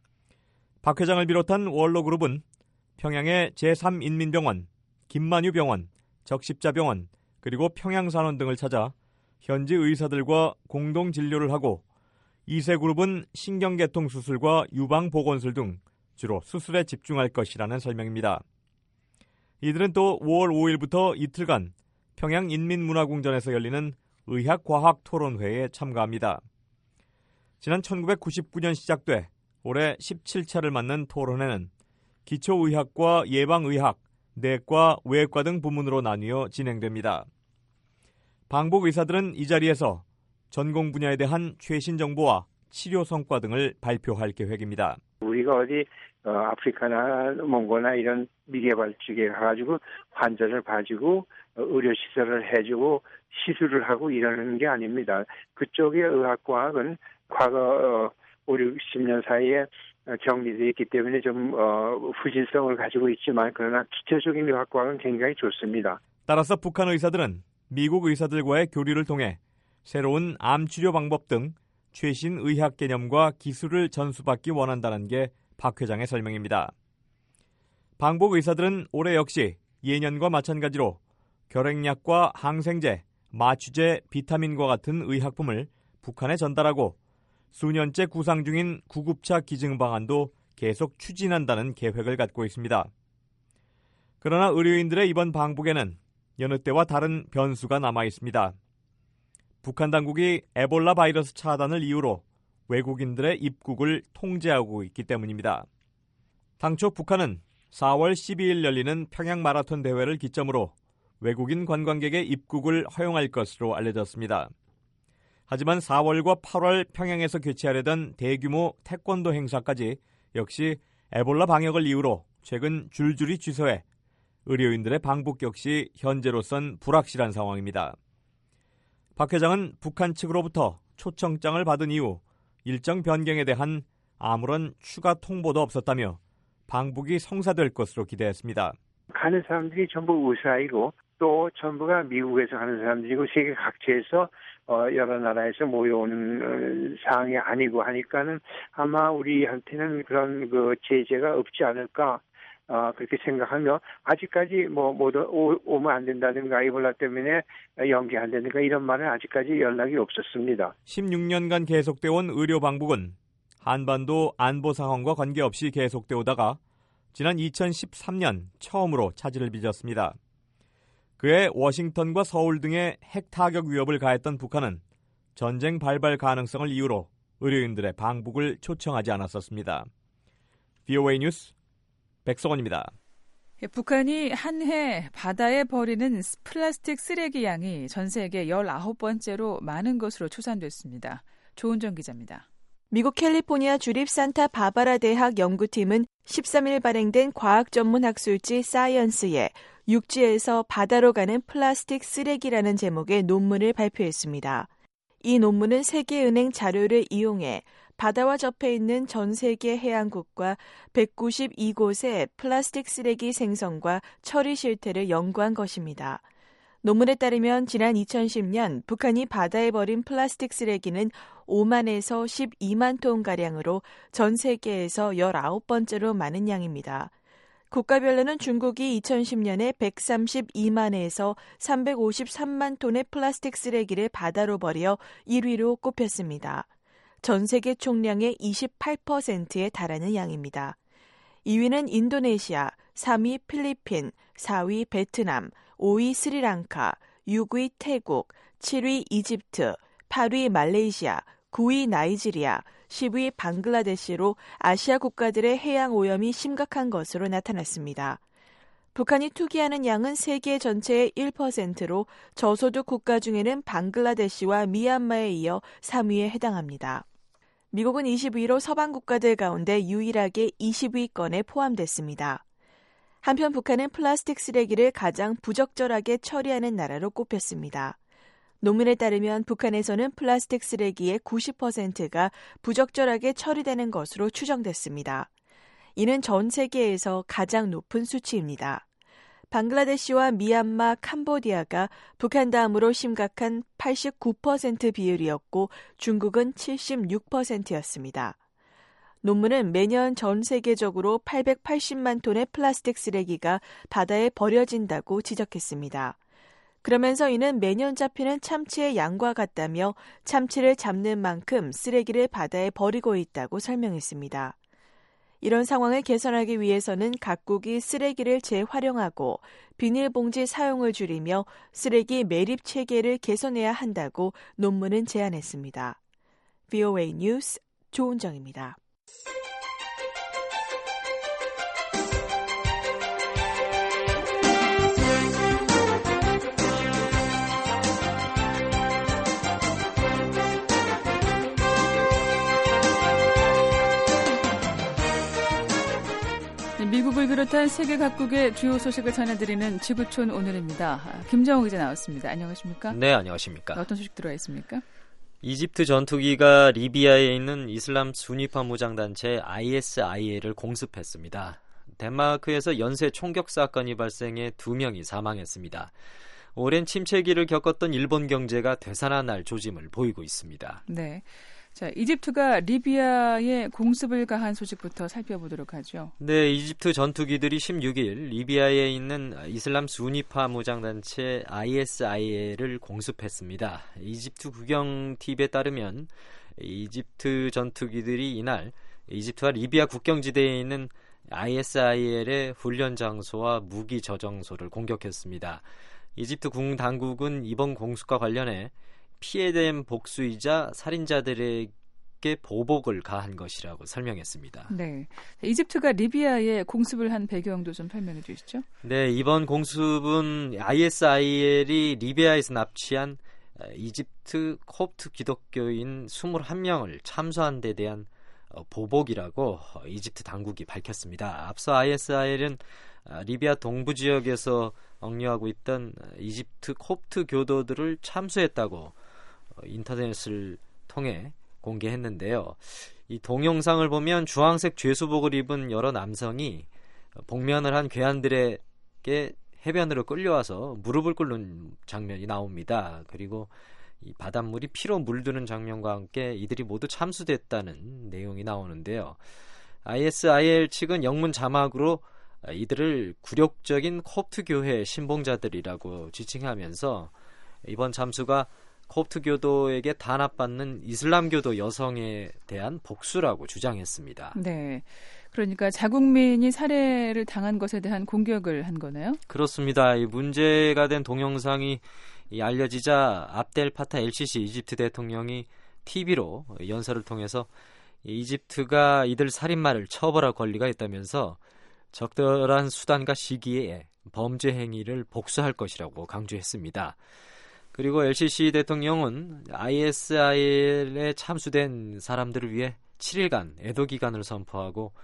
박 회장을 비롯한 원로그룹은 평양의 제삼 인민병원, 김만유병원, 적십자병원, 그리고 평양산원 등을 찾아 현지 의사들과 공동 진료를 하고 이 세 그룹은 신경계통 수술과 유방보건술 등 주로 수술에 집중할 것이라는 설명입니다. 이들은 또 오월 오일부터 이틀간 평양인민문화궁전에서 열리는 의학과학토론회에 참가합니다. 지난 천구백구십구 년 시작돼 올해 십칠 차를 맞는 토론회는 기초의학과 예방의학, 내과, 외과 등 부문으로 나뉘어 진행됩니다. 방북 의사들은 이 자리에서 전공 분야에 대한 최신 정보와 치료 성과 등을 발표할 계획입니다. 우리가 어디 어, 아프리카나 몽고나 이런 미개발 쪽에 가가지고 환자를 봐주고 어, 의료시설을 해주고 시술을 하고 이러는 게 아닙니다. 그쪽의 의학과학은 과거 어, 오, 육십 년 사이에 격리되어 있기 때문에 좀 어, 후진성을 가지고 있지만 그러나 기초적인 의학과학은 굉장히 좋습니다. 따라서 북한 의사들은 미국 의사들과의 교류를 통해 새로운 암 치료 방법 등 최신 의학 개념과 기술을 전수받기 원한다는 게 박 회장의 설명입니다. 방북 의사들은 올해 역시 예년과 마찬가지로 결핵약과 항생제, 마취제, 비타민과 같은 의약품을 북한에 전달하고 수년째 구상 중인 구급차 기증 방안도 계속 추진한다는 계획을 갖고 있습니다. 그러나 의료인들의 이번 방북에는 여느 때와 다른 변수가 남아 있습니다. 북한 당국이 에볼라 바이러스 차단을 이유로 외국인들의 입국을 통제하고 있기 때문입니다. 당초 북한은 사월 십이일 열리는 평양 마라톤 대회를 기점으로 외국인 관광객의 입국을 허용할 것으로 알려졌습니다. 하지만 사월과 팔월 평양에서 개최하려던 대규모 태권도 행사까지 역시 에볼라 방역을 이유로 최근 줄줄이 취소해 의료인들의 방북 역시 현재로선 불확실한 상황입니다. 박 회장은 북한 측으로부터 초청장을 받은 이후 일정 변경에 대한 아무런 추가 통보도 없었다며 방북이 성사될 것으로 기대했습니다. 가는 사람들이 전부 의사이고 또 전부가 미국에서 가는 사람들이고 세계 각지에서 어, 여러 나라에서 모여오는 어, 상황이 아니고 하니까는 아마 우리한테는 그런 그 제재가 없지 않을까 어, 그렇게 생각하며 아직까지 뭐 못 오면 안 된다든가 에볼라 때문에 연기 안 되는가 이런 말은 아직까지 연락이 없었습니다. 십육 년간 계속되어 온 의료 방북은 한반도 안보 상황과 관계없이 계속되어 오다가 지난 이천십삼 년 처음으로 차질을 빚었습니다. 그해 워싱턴과 서울 등의 핵 타격 위협을 가했던 북한은 전쟁 발발 가능성을 이유로 의료인들의 방북을 초청하지 않았었습니다. 브이오에이 뉴스 백성원입니다. 북한이 한 해 바다에 버리는 플라스틱 쓰레기 양이 전 세계 열아홉 번째로 많은 것으로 추산됐습니다. 조은정 기자입니다. 미국 캘리포니아 주립 산타 바바라 대학 연구팀은 십삼일 발행된 과학 전문 학술지 사이언스에 육지에서 바다로 가는 플라스틱 쓰레기라는 제목의 논문을 발표했습니다. 이 논문은 세계은행 자료를 이용해 바다와 접해 있는 전 세계 해양국과 백구십이 곳의 플라스틱 쓰레기 생성과 처리 실태를 연구한 것입니다. 논문에 따르면 지난 이천십 년 북한이 바다에 버린 플라스틱 쓰레기는 오만에서 십이만 톤가량으로 전 세계에서 열아홉 번째로 많은 양입니다. 국가별로는 중국이 이천십 년에 백삼십이만에서 삼백오십삼만 톤의 플라스틱 쓰레기를 바다로 버려 일 위로 꼽혔습니다. 전 세계 총량의 이십팔 퍼센트에 달하는 양입니다. 이 위는 인도네시아, 삼 위 필리핀, 사 위 베트남, 오 위 스리랑카, 육 위 태국, 칠 위 이집트, 팔 위 말레이시아, 구 위 나이지리아, 십 위 방글라데시로 아시아 국가들의 해양 오염이 심각한 것으로 나타났습니다. 북한이 투기하는 양은 세계 전체의 일 퍼센트로 저소득 국가 중에는 방글라데시와 미얀마에 이어 삼 위에 해당합니다. 미국은 이십 위로 서방 국가들 가운데 유일하게 이십 위권에 포함됐습니다. 한편 북한은 플라스틱 쓰레기를 가장 부적절하게 처리하는 나라로 꼽혔습니다. 논문에 따르면 북한에서는 플라스틱 쓰레기의 구십 퍼센트가 부적절하게 처리되는 것으로 추정됐습니다. 이는 전 세계에서 가장 높은 수치입니다. 방글라데시와 미얀마, 캄보디아가 북한 다음으로 심각한 팔십구 퍼센트 비율이었고 중국은 칠십육 퍼센트였습니다. 논문은 매년 전 세계적으로 팔백팔십만 톤의 플라스틱 쓰레기가 바다에 버려진다고 지적했습니다. 그러면서 이는 매년 잡히는 참치의 양과 같다며 참치를 잡는 만큼 쓰레기를 바다에 버리고 있다고 설명했습니다. 이런 상황을 개선하기 위해서는 각국이 쓰레기를 재활용하고 비닐봉지 사용을 줄이며 쓰레기 매립 체계를 개선해야 한다고 논문은 제안했습니다. 브이오에이 뉴스 조은정입니다. 미국을 비롯한 세계 각국의 주요 소식을 전해드리는 지구촌 오늘입니다. 김정우 기자 나왔습니다. 안녕하십니까? 네, 안녕하십니까? 어떤 소식 들어와 있습니까? 이집트 전투기가 리비아에 있는 이슬람 수니파 무장단체 아이에스아이엘을 공습했습니다. 덴마크에서 연쇄 총격 사건이 발생해 두 명이 사망했습니다. 오랜 침체기를 겪었던 일본 경제가 되살아날 조짐을 보이고 있습니다. 네. 자, 이집트가 리비아에 공습을 가한 소식부터 살펴보도록 하죠. 네, 이집트 전투기들이 십육 일 리비아에 있는 이슬람 수니파 무장단체 아이에스아이엘을 공습했습니다. 이집트 국영티비에 따르면 이집트 전투기들이 이날 이집트와 리비아 국경지대에 있는 아이에스아이엘의 훈련 장소와 무기 저장소를 공격했습니다. 이집트 군 당국은 이번 공습과 관련해 피해된 복수이자 살인자들에게 보복을 가한 것이라고 설명했습니다. 네, 이집트가 리비아에 공습을 한 배경도 좀 설명해 주시죠. 네, 이번 공습은 아이에스아이엘이 리비아에서 납치한 이집트 콥트 기독교인 이십일 명을 참수한 데 대한 보복이라고 이집트 당국이 밝혔습니다. 앞서 아이에스아이엘은 리비아 동부 지역에서 억류하고 있던 이집트 콥트 교도들을 참수했다고 인터넷을 통해 공개했는데요. 이 동영상을 보면 주황색 죄수복을 입은 여러 남성이 복면을 한 괴한들에게 해변으로 끌려와서 무릎을 꿇는 장면이 나옵니다. 그리고 이 바닷물이 피로 물드는 장면과 함께 이들이 모두 참수됐다는 내용이 나오는데요. 아이에스아이엘 측은 영문 자막으로 이들을 굴욕적인 콥트 교회 신봉자들이라고 지칭하면서 이번 참수가 콥트 교도에게 단합받는 이슬람교도 여성에 대한 복수라고 주장했습니다. 네, 그러니까 자국민이 살해를 당한 것에 대한 공격을 한 거네요? 그렇습니다. 이 문제가 된 동영상이 알려지자 압델 파타 엘시시 이집트 대통령이 티비로 연설을 통해서 이집트가 이들 살인마를 처벌할 권리가 있다면서 적절한 수단과 시기에 범죄 행위를 복수할 것이라고 강조했습니다. 그리고 엘시시 대통령은 아이에스아이엘에 참수된 사람들을 위해 칠 일간 애도 기간을 선포하고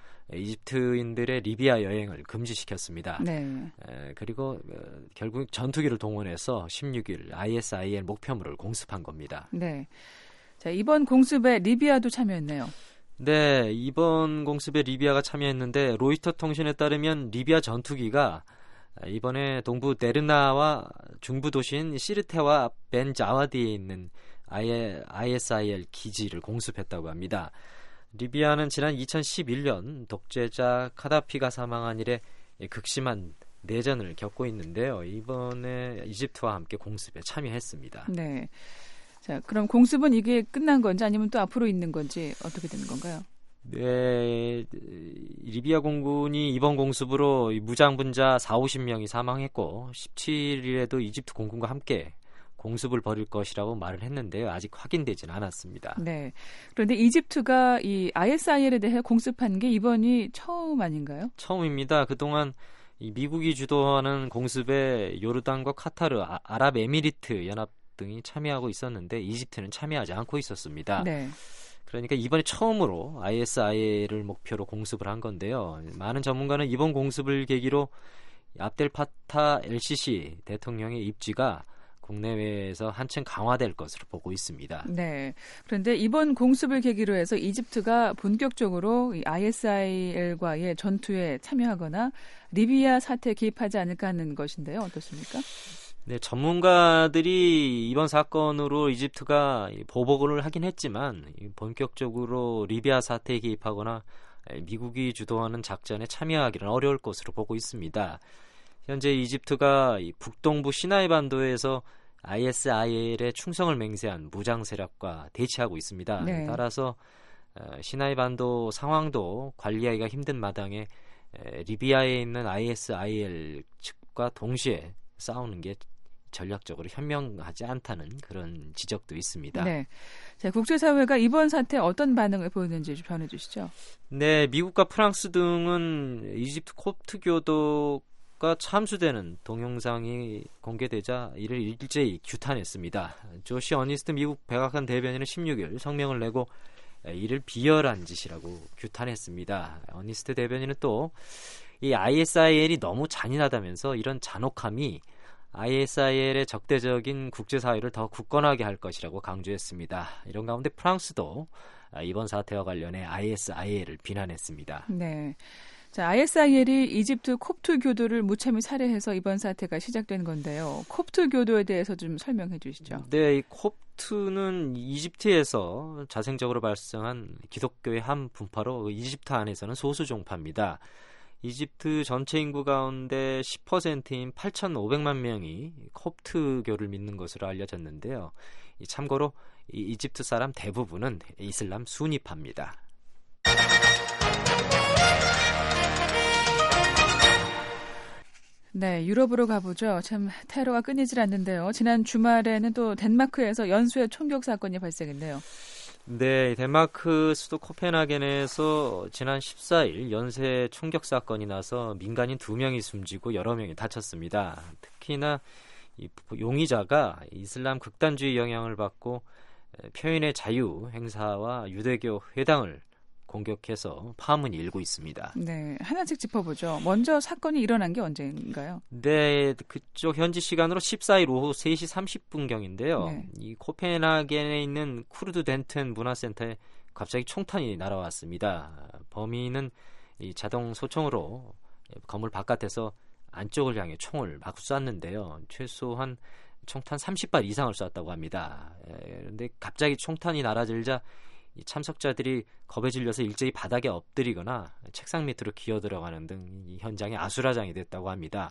이집트인들의 리비아 여행을 금지시켰습니다. 네. 에, 그리고 어, 결국 전투기를 동원해서 십육 일 아이에스아이엘 목표물을 공습한 겁니다. 네. 자, 이번 공습에 리비아도 참여했네요. 네, 이번 공습에 리비아가 참여했는데 로이터 통신에 따르면 리비아 전투기가 이번에 동부 데르나와 중부 도시인 시르테와 벤자와디에 있는 아이에스아이엘 기지를 공습했다고 합니다. 리비아는 지난 이천십일 년 독재자 카다피가 사망한 이래 극심한 내전을 겪고 있는데요. 이번에 이집트와 함께 공습에 참여했습니다. 네. 자, 그럼 공습은 이게 끝난 건지 아니면 또 앞으로 있는 건지 어떻게 되는 건가요? 네, 리비아 공군이 이번 공습으로 무장분자 사오십 명이 사망했고 십칠 일에도 이집트 공군과 함께 공습을 벌일 것이라고 말을 했는데요. 아직 확인되지는 않았습니다. 네. 그런데 이집트가 이 아이에스아이엘에 대해 공습한 게 이번이 처음 아닌가요? 처음입니다. 그동안 이 미국이 주도하는 공습에 요르단과 카타르, 아, 아랍에미리트 연합 등이 참여하고 있었는데 이집트는 참여하지 않고 있었습니다. 네. 그러니까 이번에 처음으로 아이에스아이엘을 목표로 공습을 한 건데요. 많은 전문가는 이번 공습을 계기로 압델 파타 엘시시 대통령의 입지가 국내외에서 한층 강화될 것으로 보고 있습니다. 네. 그런데 이번 공습을 계기로 해서 이집트가 본격적으로 아이에스아이엘과의 전투에 참여하거나 리비아 사태에 개입하지 않을까 하는 것인데요. 어떻습니까? 네, 전문가들이 이번 사건으로 이집트가 보복을 하긴 했지만 본격적으로 리비아 사태에 개입하거나 미국이 주도하는 작전에 참여하기는 어려울 것으로 보고 있습니다. 현재 이집트가 북동부 시나이 반도에서 아이에스아이엘의 충성을 맹세한 무장 세력과 대치하고 있습니다. 네. 따라서 시나이 반도 상황도 관리하기가 힘든 마당에 리비아에 있는 아이에스아이엘 측과 동시에 싸우는 게 전략적으로 현명하지 않다는 그런 지적도 있습니다. 네. 자, 국제사회가 이번 사태에 어떤 반응을 보이는지 좀 전해주시죠. 네, 미국과 프랑스 등은 이집트 콥트교도가 참수되는 동영상이 공개되자 이를 일제히 규탄했습니다. 조시 어니스트 미국 백악관 대변인은 십육 일 성명을 내고 이를 비열한 짓이라고 규탄했습니다. 어니스트 대변인은 또 이 아이에스아이엘이 너무 잔인하다면서 이런 잔혹함이 아이에스아이엘의 적대적인 국제사회를 더 굳건하게 할 것이라고 강조했습니다. 이런 가운데 프랑스도 이번 사태와 관련해 아이에스아이엘을 비난했습니다. 네. 자, 아이에스아이엘이 이집트 콥트 교도를 무참히 살해해서 이번 사태가 시작된 건데요. 콥트 교도에 대해서 좀 설명해 주시죠. 네, 이 콥트는 이집트에서 자생적으로 발생한 기독교의 한 분파로 이집트 안에서는 소수 종파입니다. 이집트 전체 인구 가운데 십 퍼센트인 팔천오백만 명이 콥트교를 믿는 것으로 알려졌는데요. 참고로 이 이집트 사람 대부분은 이슬람 수니파입니다. 네, 유럽으로 가보죠. 참 테러가 끊이질 않는데요. 지난 주말에는 또 덴마크에서 연쇄 총격 사건이 발생했네요. 네, 덴마크 수도 코펜하겐에서 지난 십사 일 연쇄 총격 사건이 나서 민간인 두 명이 숨지고 여러 명이 다쳤습니다. 특히나 이 용의자가 이슬람 극단주의 영향을 받고 표현의 자유 행사와 유대교 회당을 공격해서 파문이 일고 있습니다. 네, 하나씩 짚어보죠. 먼저 사건이 일어난 게 언제인가요? 네, 그쪽 현지 시간으로 십사 일 오후 세 시 삼십 분경인데요. 네. 이 코펜하겐에 있는 쿠르드 덴튼 문화센터에 갑자기 총탄이 날아왔습니다. 범인은 이 자동 소총으로 건물 바깥에서 안쪽을 향해 총을 막 쐈는데요. 최소한 총탄 삼십 발 이상을 쐈다고 합니다. 그런데 갑자기 총탄이 날아들자 이 참석자들이 겁에 질려서 일제히 바닥에 엎드리거나 책상 밑으로 기어 들어가는 등 이 현장이 아수라장이 됐다고 합니다.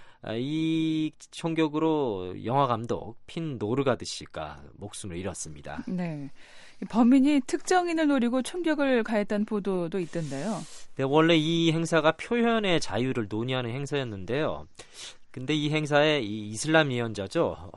이 총격으로 영화 감독 핀 노르가드 씨가 목숨을 잃었습니다. 네, 범인이 특정인을 노리고 총격을 가했다는 보도도 있던데요. 네, 원래 이 행사가 표현의 자유를 논의하는 행사였는데요. 근데 이 행사에 이 이슬람 예언자죠,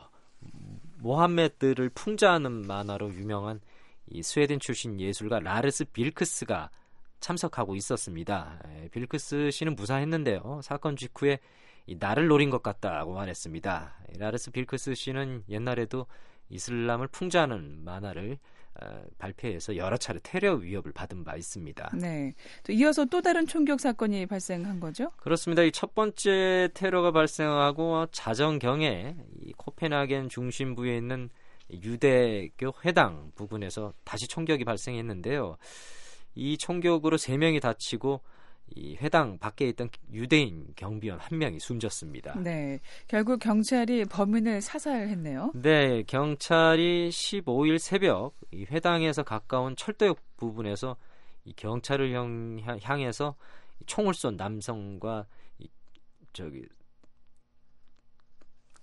모함메드를 풍자하는 만화로 유명한 이 스웨덴 출신 예술가 라르스 빌크스가 참석하고 있었습니다. 빌크스 씨는 무사했는데요. 사건 직후에 이 나를 노린 것 같다고 말했습니다. 라르스 빌크스 씨는 옛날에도 이슬람을 풍자하는 만화를 어, 발표해서 여러 차례 테러 위협을 받은 바 있습니다. 네. 또 이어서 또 다른 총격 사건이 발생한 거죠? 그렇습니다. 이 첫 번째 테러가 발생하고 자정경에 이 코펜하겐 중심부에 있는 유대교 회당 부근에서 다시 총격이 발생했는데요. 이 총격으로 세 명이 다치고 이 회당 밖에 있던 유대인 경비원 한 명이 숨졌습니다. 네, 결국 경찰이 범인을 사살했네요. 네, 경찰이 십오 일 새벽 이 회당에서 가까운 철도역 부분에서 이 경찰을 향, 향해서 총을 쏜 남성과 이, 저기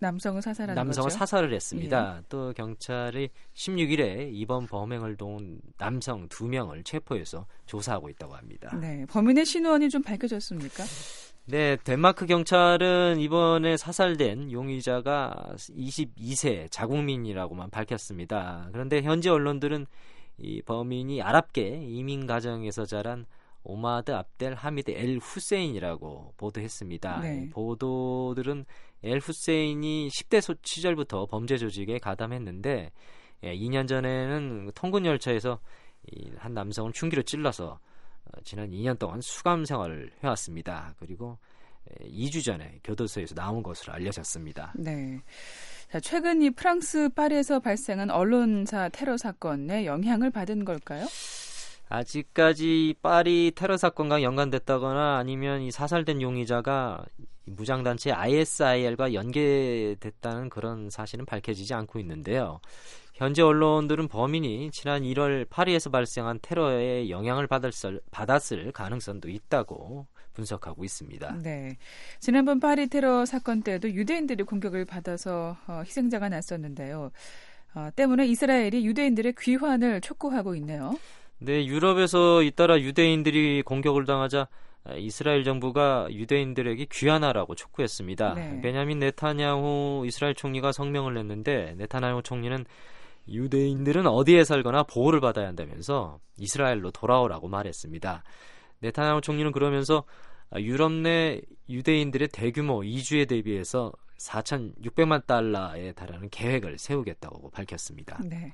남성을 사살한 남성을 거죠? 사살을 했습니다. 예. 또 경찰이 십육 일에 이번 범행을 도운 남성 두 명을 체포해서 조사하고 있다고 합니다. 네, 범인의 신원이 좀 밝혀졌습니까? 네, 덴마크 경찰은 이번에 사살된 용의자가 이십이 세 자국민이라고만 밝혔습니다. 그런데 현지 언론들은 이 범인이 아랍계 이민 가정에서 자란 오마드 압델 하미드 엘 후세인이라고 보도했습니다. 네. 보도들은 엘 후세인이 십 대 시절부터 범죄 조직에 가담했는데 이 년 전에는 통근 열차에서 한 남성을 흉기로 찔러서 지난 이 년 동안 수감 생활을 해왔습니다. 그리고 이 주 전에 교도소에서 나온 것으로 알려졌습니다. 네. 자, 최근 이 프랑스 파리에서 발생한 언론사 테러 사건에 영향을 받은 걸까요? 아직까지 파리 테러 사건과 연관됐다거나 아니면 이 사살된 용의자가 무장단체 아이에스아이엘과 연계됐다는 그런 사실은 밝혀지지 않고 있는데요. 현재 언론들은 범인이 지난 일월 파리에서 발생한 테러에 영향을 받았을, 받았을 가능성도 있다고 분석하고 있습니다. 네, 지난번 파리 테러 사건 때도 유대인들이 공격을 받아서 어, 희생자가 났었는데요. 어, 때문에 이스라엘이 유대인들의 귀환을 촉구하고 있네요. 네, 유럽에서 잇따라 유대인들이 공격을 당하자 이스라엘 정부가 유대인들에게 귀환하라고 촉구했습니다. 네. 베냐민 네타냐후 이스라엘 총리가 성명을 냈는데 네타냐후 총리는 유대인들은 어디에 살거나 보호를 받아야 한다면서 이스라엘로 돌아오라고 말했습니다. 네타냐후 총리는 그러면서 유럽 내 유대인들의 대규모 이주에 대비해서 사천육백만 달러에 달하는 계획을 세우겠다고 밝혔습니다. 네.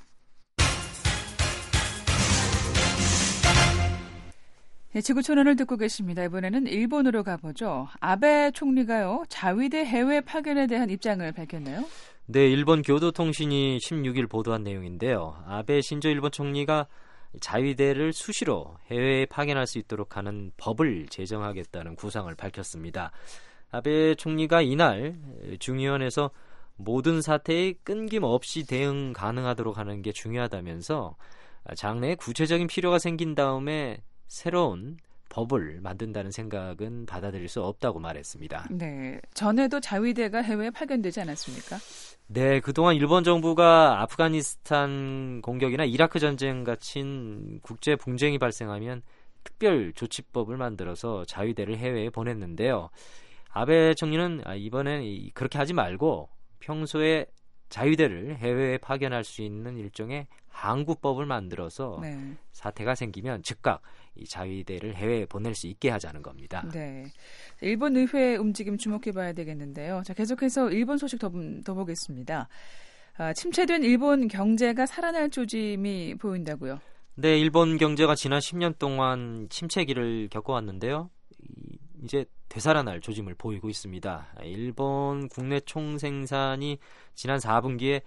네, 지구촌원을 듣고 계십니다. 이번에는 일본으로 가보죠. 아베 총리가요, 자위대 해외 파견에 대한 입장을 밝혔네요. 네, 일본 교도통신이 십육 일 보도한 내용인데요. 아베 신조 일본 총리가 자위대를 수시로 해외에 파견할 수 있도록 하는 법을 제정하겠다는 구상을 밝혔습니다. 아베 총리가 이날 중의원에서 모든 사태에 끊김없이 대응 가능하도록 하는 게 중요하다면서 장래에 구체적인 필요가 생긴 다음에 새로운 법을 만든다는 생각은 받아들일 수 없다고 말했습니다. 네, 전에도 자위대가 해외에 파견되지 않았습니까? 네, 그동안 일본 정부가 아프가니스탄 공격이나 이라크 전쟁 같은 국제 분쟁이 발생하면 특별 조치법을 만들어서 자위대를 해외에 보냈는데요. 아베 총리는 이번엔 그렇게 하지 말고 평소에 자위대를 해외에 파견할 수 있는 일종의 항구법을 만들어서 네. 사태가 생기면 즉각 이 자위대를 해외에 보낼 수 있게 하자는 겁니다. 네, 일본 의회 움직임 주목해봐야 되겠는데요. 자, 계속해서 일본 소식 더, 더 보겠습니다. 아, 침체된 일본 경제가 살아날 조짐이 보인다고요? 네, 일본 경제가 지난 십 년 동안 침체기를 겪어왔는데요. 이제 되살아날 조짐을 보이고 있습니다. 일본 국내 총생산이 지난 사 분기에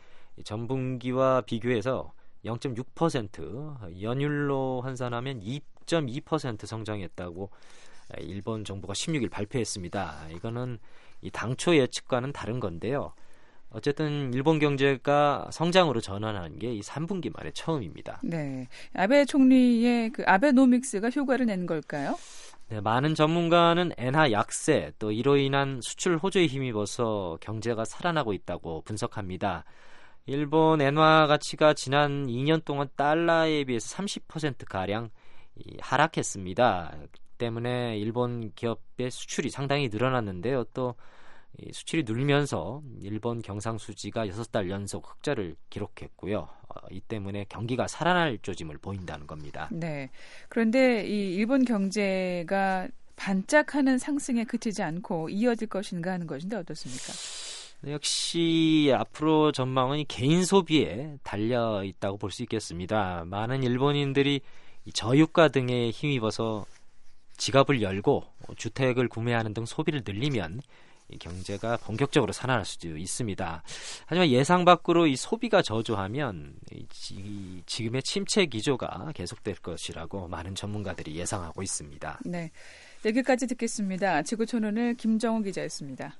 전분기와 비교해서 영 점 육 퍼센트, 연율로 환산하면 이 점 이 퍼센트 성장했다고 일본 정부가 십육 일 발표했습니다. 이거는 이 당초 예측과는 다른 건데요. 어쨌든 일본 경제가 성장으로 전환한 게 이 삼 분기 만에 처음입니다. 네, 아베 총리의 그 아베노믹스가 효과를 낸 걸까요? 네, 많은 전문가는 엔화 약세 또 이로 인한 수출 호조에 힘입어서 경제가 살아나고 있다고 분석합니다. 일본 엔화 가치가 지난 이 년 동안 달러에 비해서 삼십 퍼센트 가량 하락했습니다. 때문에 일본 기업의 수출이 상당히 늘어났는데요. 또 수출이 늘면서 일본 경상수지가 여섯 달 연속 흑자를 기록했고요. 이 때문에 경기가 살아날 조짐을 보인다는 겁니다. 네. 그런데 이 일본 경제가 반짝하는 상승에 그치지 않고 이어질 것인가 하는 것인데 어떻습니까? 역시 앞으로 전망은 개인 소비에 달려 있다고 볼 수 있겠습니다. 많은 일본인들이 저유가 등에 힘입어서 지갑을 열고 주택을 구매하는 등 소비를 늘리면 이 경제가 본격적으로 살아날 수도 있습니다. 하지만 예상 밖으로 이 소비가 저조하면 이, 이, 지금의 침체 기조가 계속될 것이라고 많은 전문가들이 예상하고 있습니다. 네, 여기까지 듣겠습니다. 지구촌원을 김정우 기자였습니다.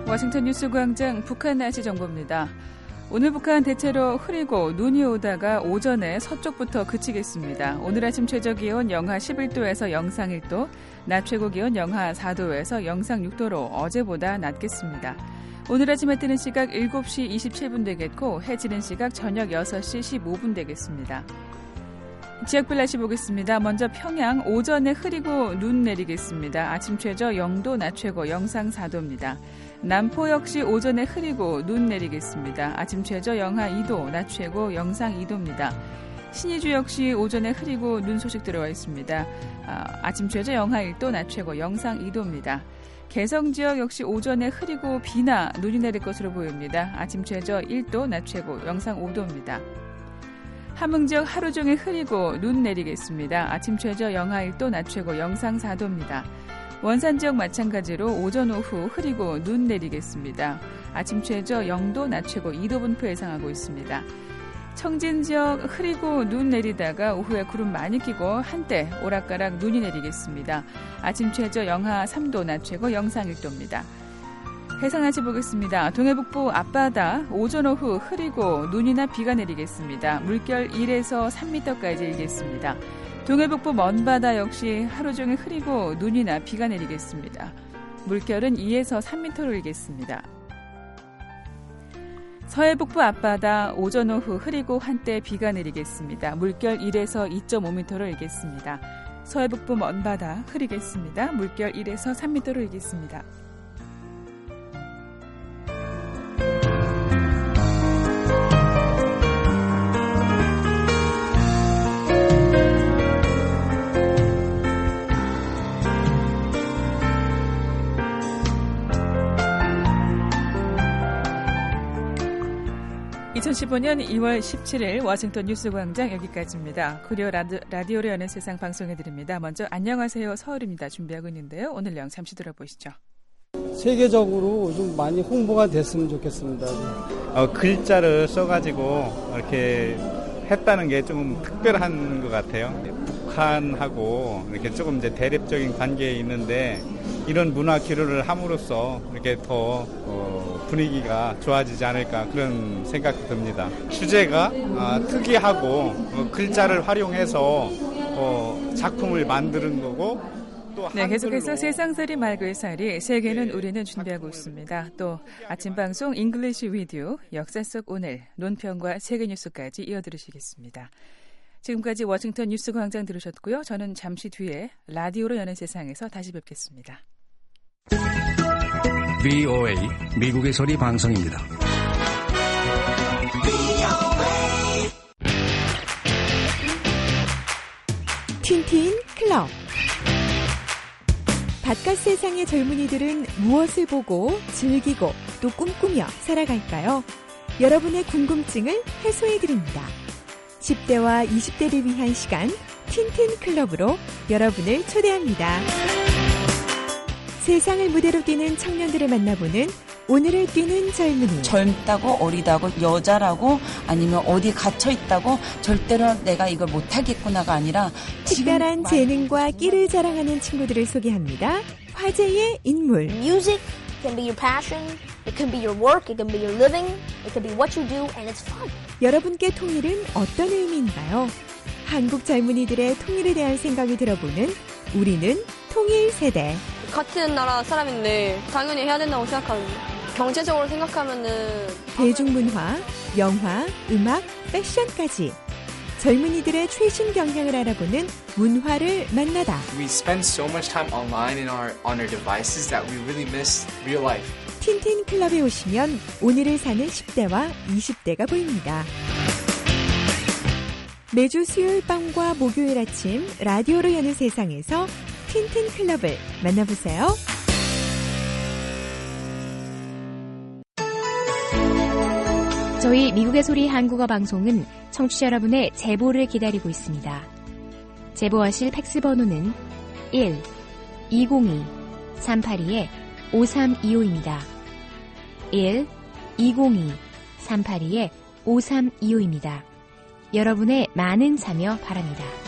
워싱턴 뉴스광장 북한 날씨 정보입니다. 오늘 북한 대체로 흐리고 눈이 오다가 오전에 서쪽부터 그치겠습니다. 오늘 아침 최저기온 영하 십일 도에서 영상 일 도, 낮 최고기온 영하 사 도에서 영상 육 도로 어제보다 낮겠습니다. 오늘 아침 해 뜨는 시각 일곱 시 이십칠 분 되겠고 해 지는 시각 저녁 여섯 시 십오 분 되겠습니다. 지역별 날씨 보겠습니다. 먼저 평양 오전에 흐리고 눈 내리겠습니다. 아침 최저 영 도, 낮 최고 영상 사 도입니다. 남포 역시 오전에 흐리고 눈 내리겠습니다. 아침 최저 영하 이 도, 낮 최고 영상 이 도입니다. 신의주 역시 오전에 흐리고 눈 소식 들어와 있습니다. 아, 아침 최저 영하 일 도, 낮 최고 영상 이 도입니다. 개성 지역 역시 오전에 흐리고 비나 눈이 내릴 것으로 보입니다. 아침 최저 일 도, 낮 최고 영상 오 도입니다. 함흥 지역 하루 종일 흐리고 눈 내리겠습니다. 아침 최저 영하 일 도, 낮 최고 영상 사 도입니다. 원산 지역 마찬가지로 오전 오후 흐리고 눈 내리겠습니다. 아침 최저 영 도, 낮 최고 이 도 분포 예상하고 있습니다. 청진 지역 흐리고 눈 내리다가 오후에 구름 많이 끼고 한때 오락가락 눈이 내리겠습니다. 아침 최저 영하 삼 도, 낮 최고 영상 일 도입니다. 해상 날씨 보겠습니다. 동해북부 앞바다 오전 오후 흐리고 눈이나 비가 내리겠습니다. 물결 일에서 삼 미터까지 일겠습니다. 동해북부 먼바다 역시 하루 종일 흐리고 눈이나 비가 내리겠습니다. 물결은 이에서 삼 미터로 일겠습니다. 서해북부 앞바다 오전 오후 흐리고 한때 비가 내리겠습니다. 물결 일에서 이 점 오 미터로 일겠습니다. 서해북부 먼바다 흐리겠습니다. 물결 일에서 삼 미터로 일겠습니다. 이천십오 년 이월 십칠일 워싱턴 뉴스광장 여기까지입니다. 고려 라디, 라디오로 여는 세상 방송해드립니다. 먼저 안녕하세요 서울입니다. 준비하고 있는데요. 오늘 내용 잠시 들어보시죠. 세계적으로 좀 많이 홍보가 됐으면 좋겠습니다. 어, 글자를 써가지고 이렇게 했다는 게 좀 특별한 것 같아요. 북한하고 이렇게 조금 이제 대립적인 관계에 있는데 이런 문화 기록을 함으로써 이렇게 더 어, 분위기가 좋아지지 않을까 그런 생각이 듭니다. 주제가 어, 특이하고 어, 글자를 활용해서 어, 작품을 만드는 거고 또 네, 계속해서 세상살이 말글살이 세계는 우리는 준비하고 있습니다. 또 아침 방송 잉글리시 위디오 역사 속 오늘 논평과 세계 뉴스까지 이어들으시겠습니다. 지금까지 워싱턴 뉴스광장 들으셨고요. 저는 잠시 뒤에 라디오로 여는 세상에서 다시 뵙겠습니다. 브이오에이 미국의 소리 방송입니다. 틴틴 클럽. 바깥 세상의 젊은이들은 무엇을 보고 즐기고 또 꿈꾸며 살아갈까요? 여러분의 궁금증을 해소해드립니다. 십 대와 이십 대를 위한 시간 틴틴 클럽으로 여러분을 초대합니다. 세상을 무대로 뛰는 청년들을 만나보는 오늘을 뛰는 젊은이. 젊다고 어리다고 여자라고 아니면 어디 갇혀있다고 절대로 내가 이걸 못하겠구나가 아니라 특별한 재능과 끼를 자랑하는 친구들을 소개합니다. 화제의 인물. Music can be your passion, it can be your work, it can be your living, it can be what you do and it's fun. 여러분께 통일은 어떤 의미인가요? 한국 젊은이들의 통일에 대한 생각이 들어보는 우리는 통일 세대. 같은 나라 사람인데 당연히 해야 된다고 생각하는데 경제적으로 생각하면은 대중문화, 영화, 음악, 패션까지 젊은이들의 최신 경향을 알아보는 문화를 만나다. We spend so much time online in our on our devices that we really miss real life. 틴틴 클럽에 오시면 오늘을 사는 십 대와 이십 대가 보입니다. 매주 수요일 밤과 목요일 아침 라디오로 여는 세상에서 틴틴 클럽을 만나보세요. 저희 미국의 소리 한국어 방송은 청취자 여러분의 제보를 기다리고 있습니다. 제보하실 팩스 번호는 일 이공이 삼팔이 오삼이오입니다. 일 이공이 삼팔이 오삼이오입니다. 여러분의 많은 참여 바랍니다.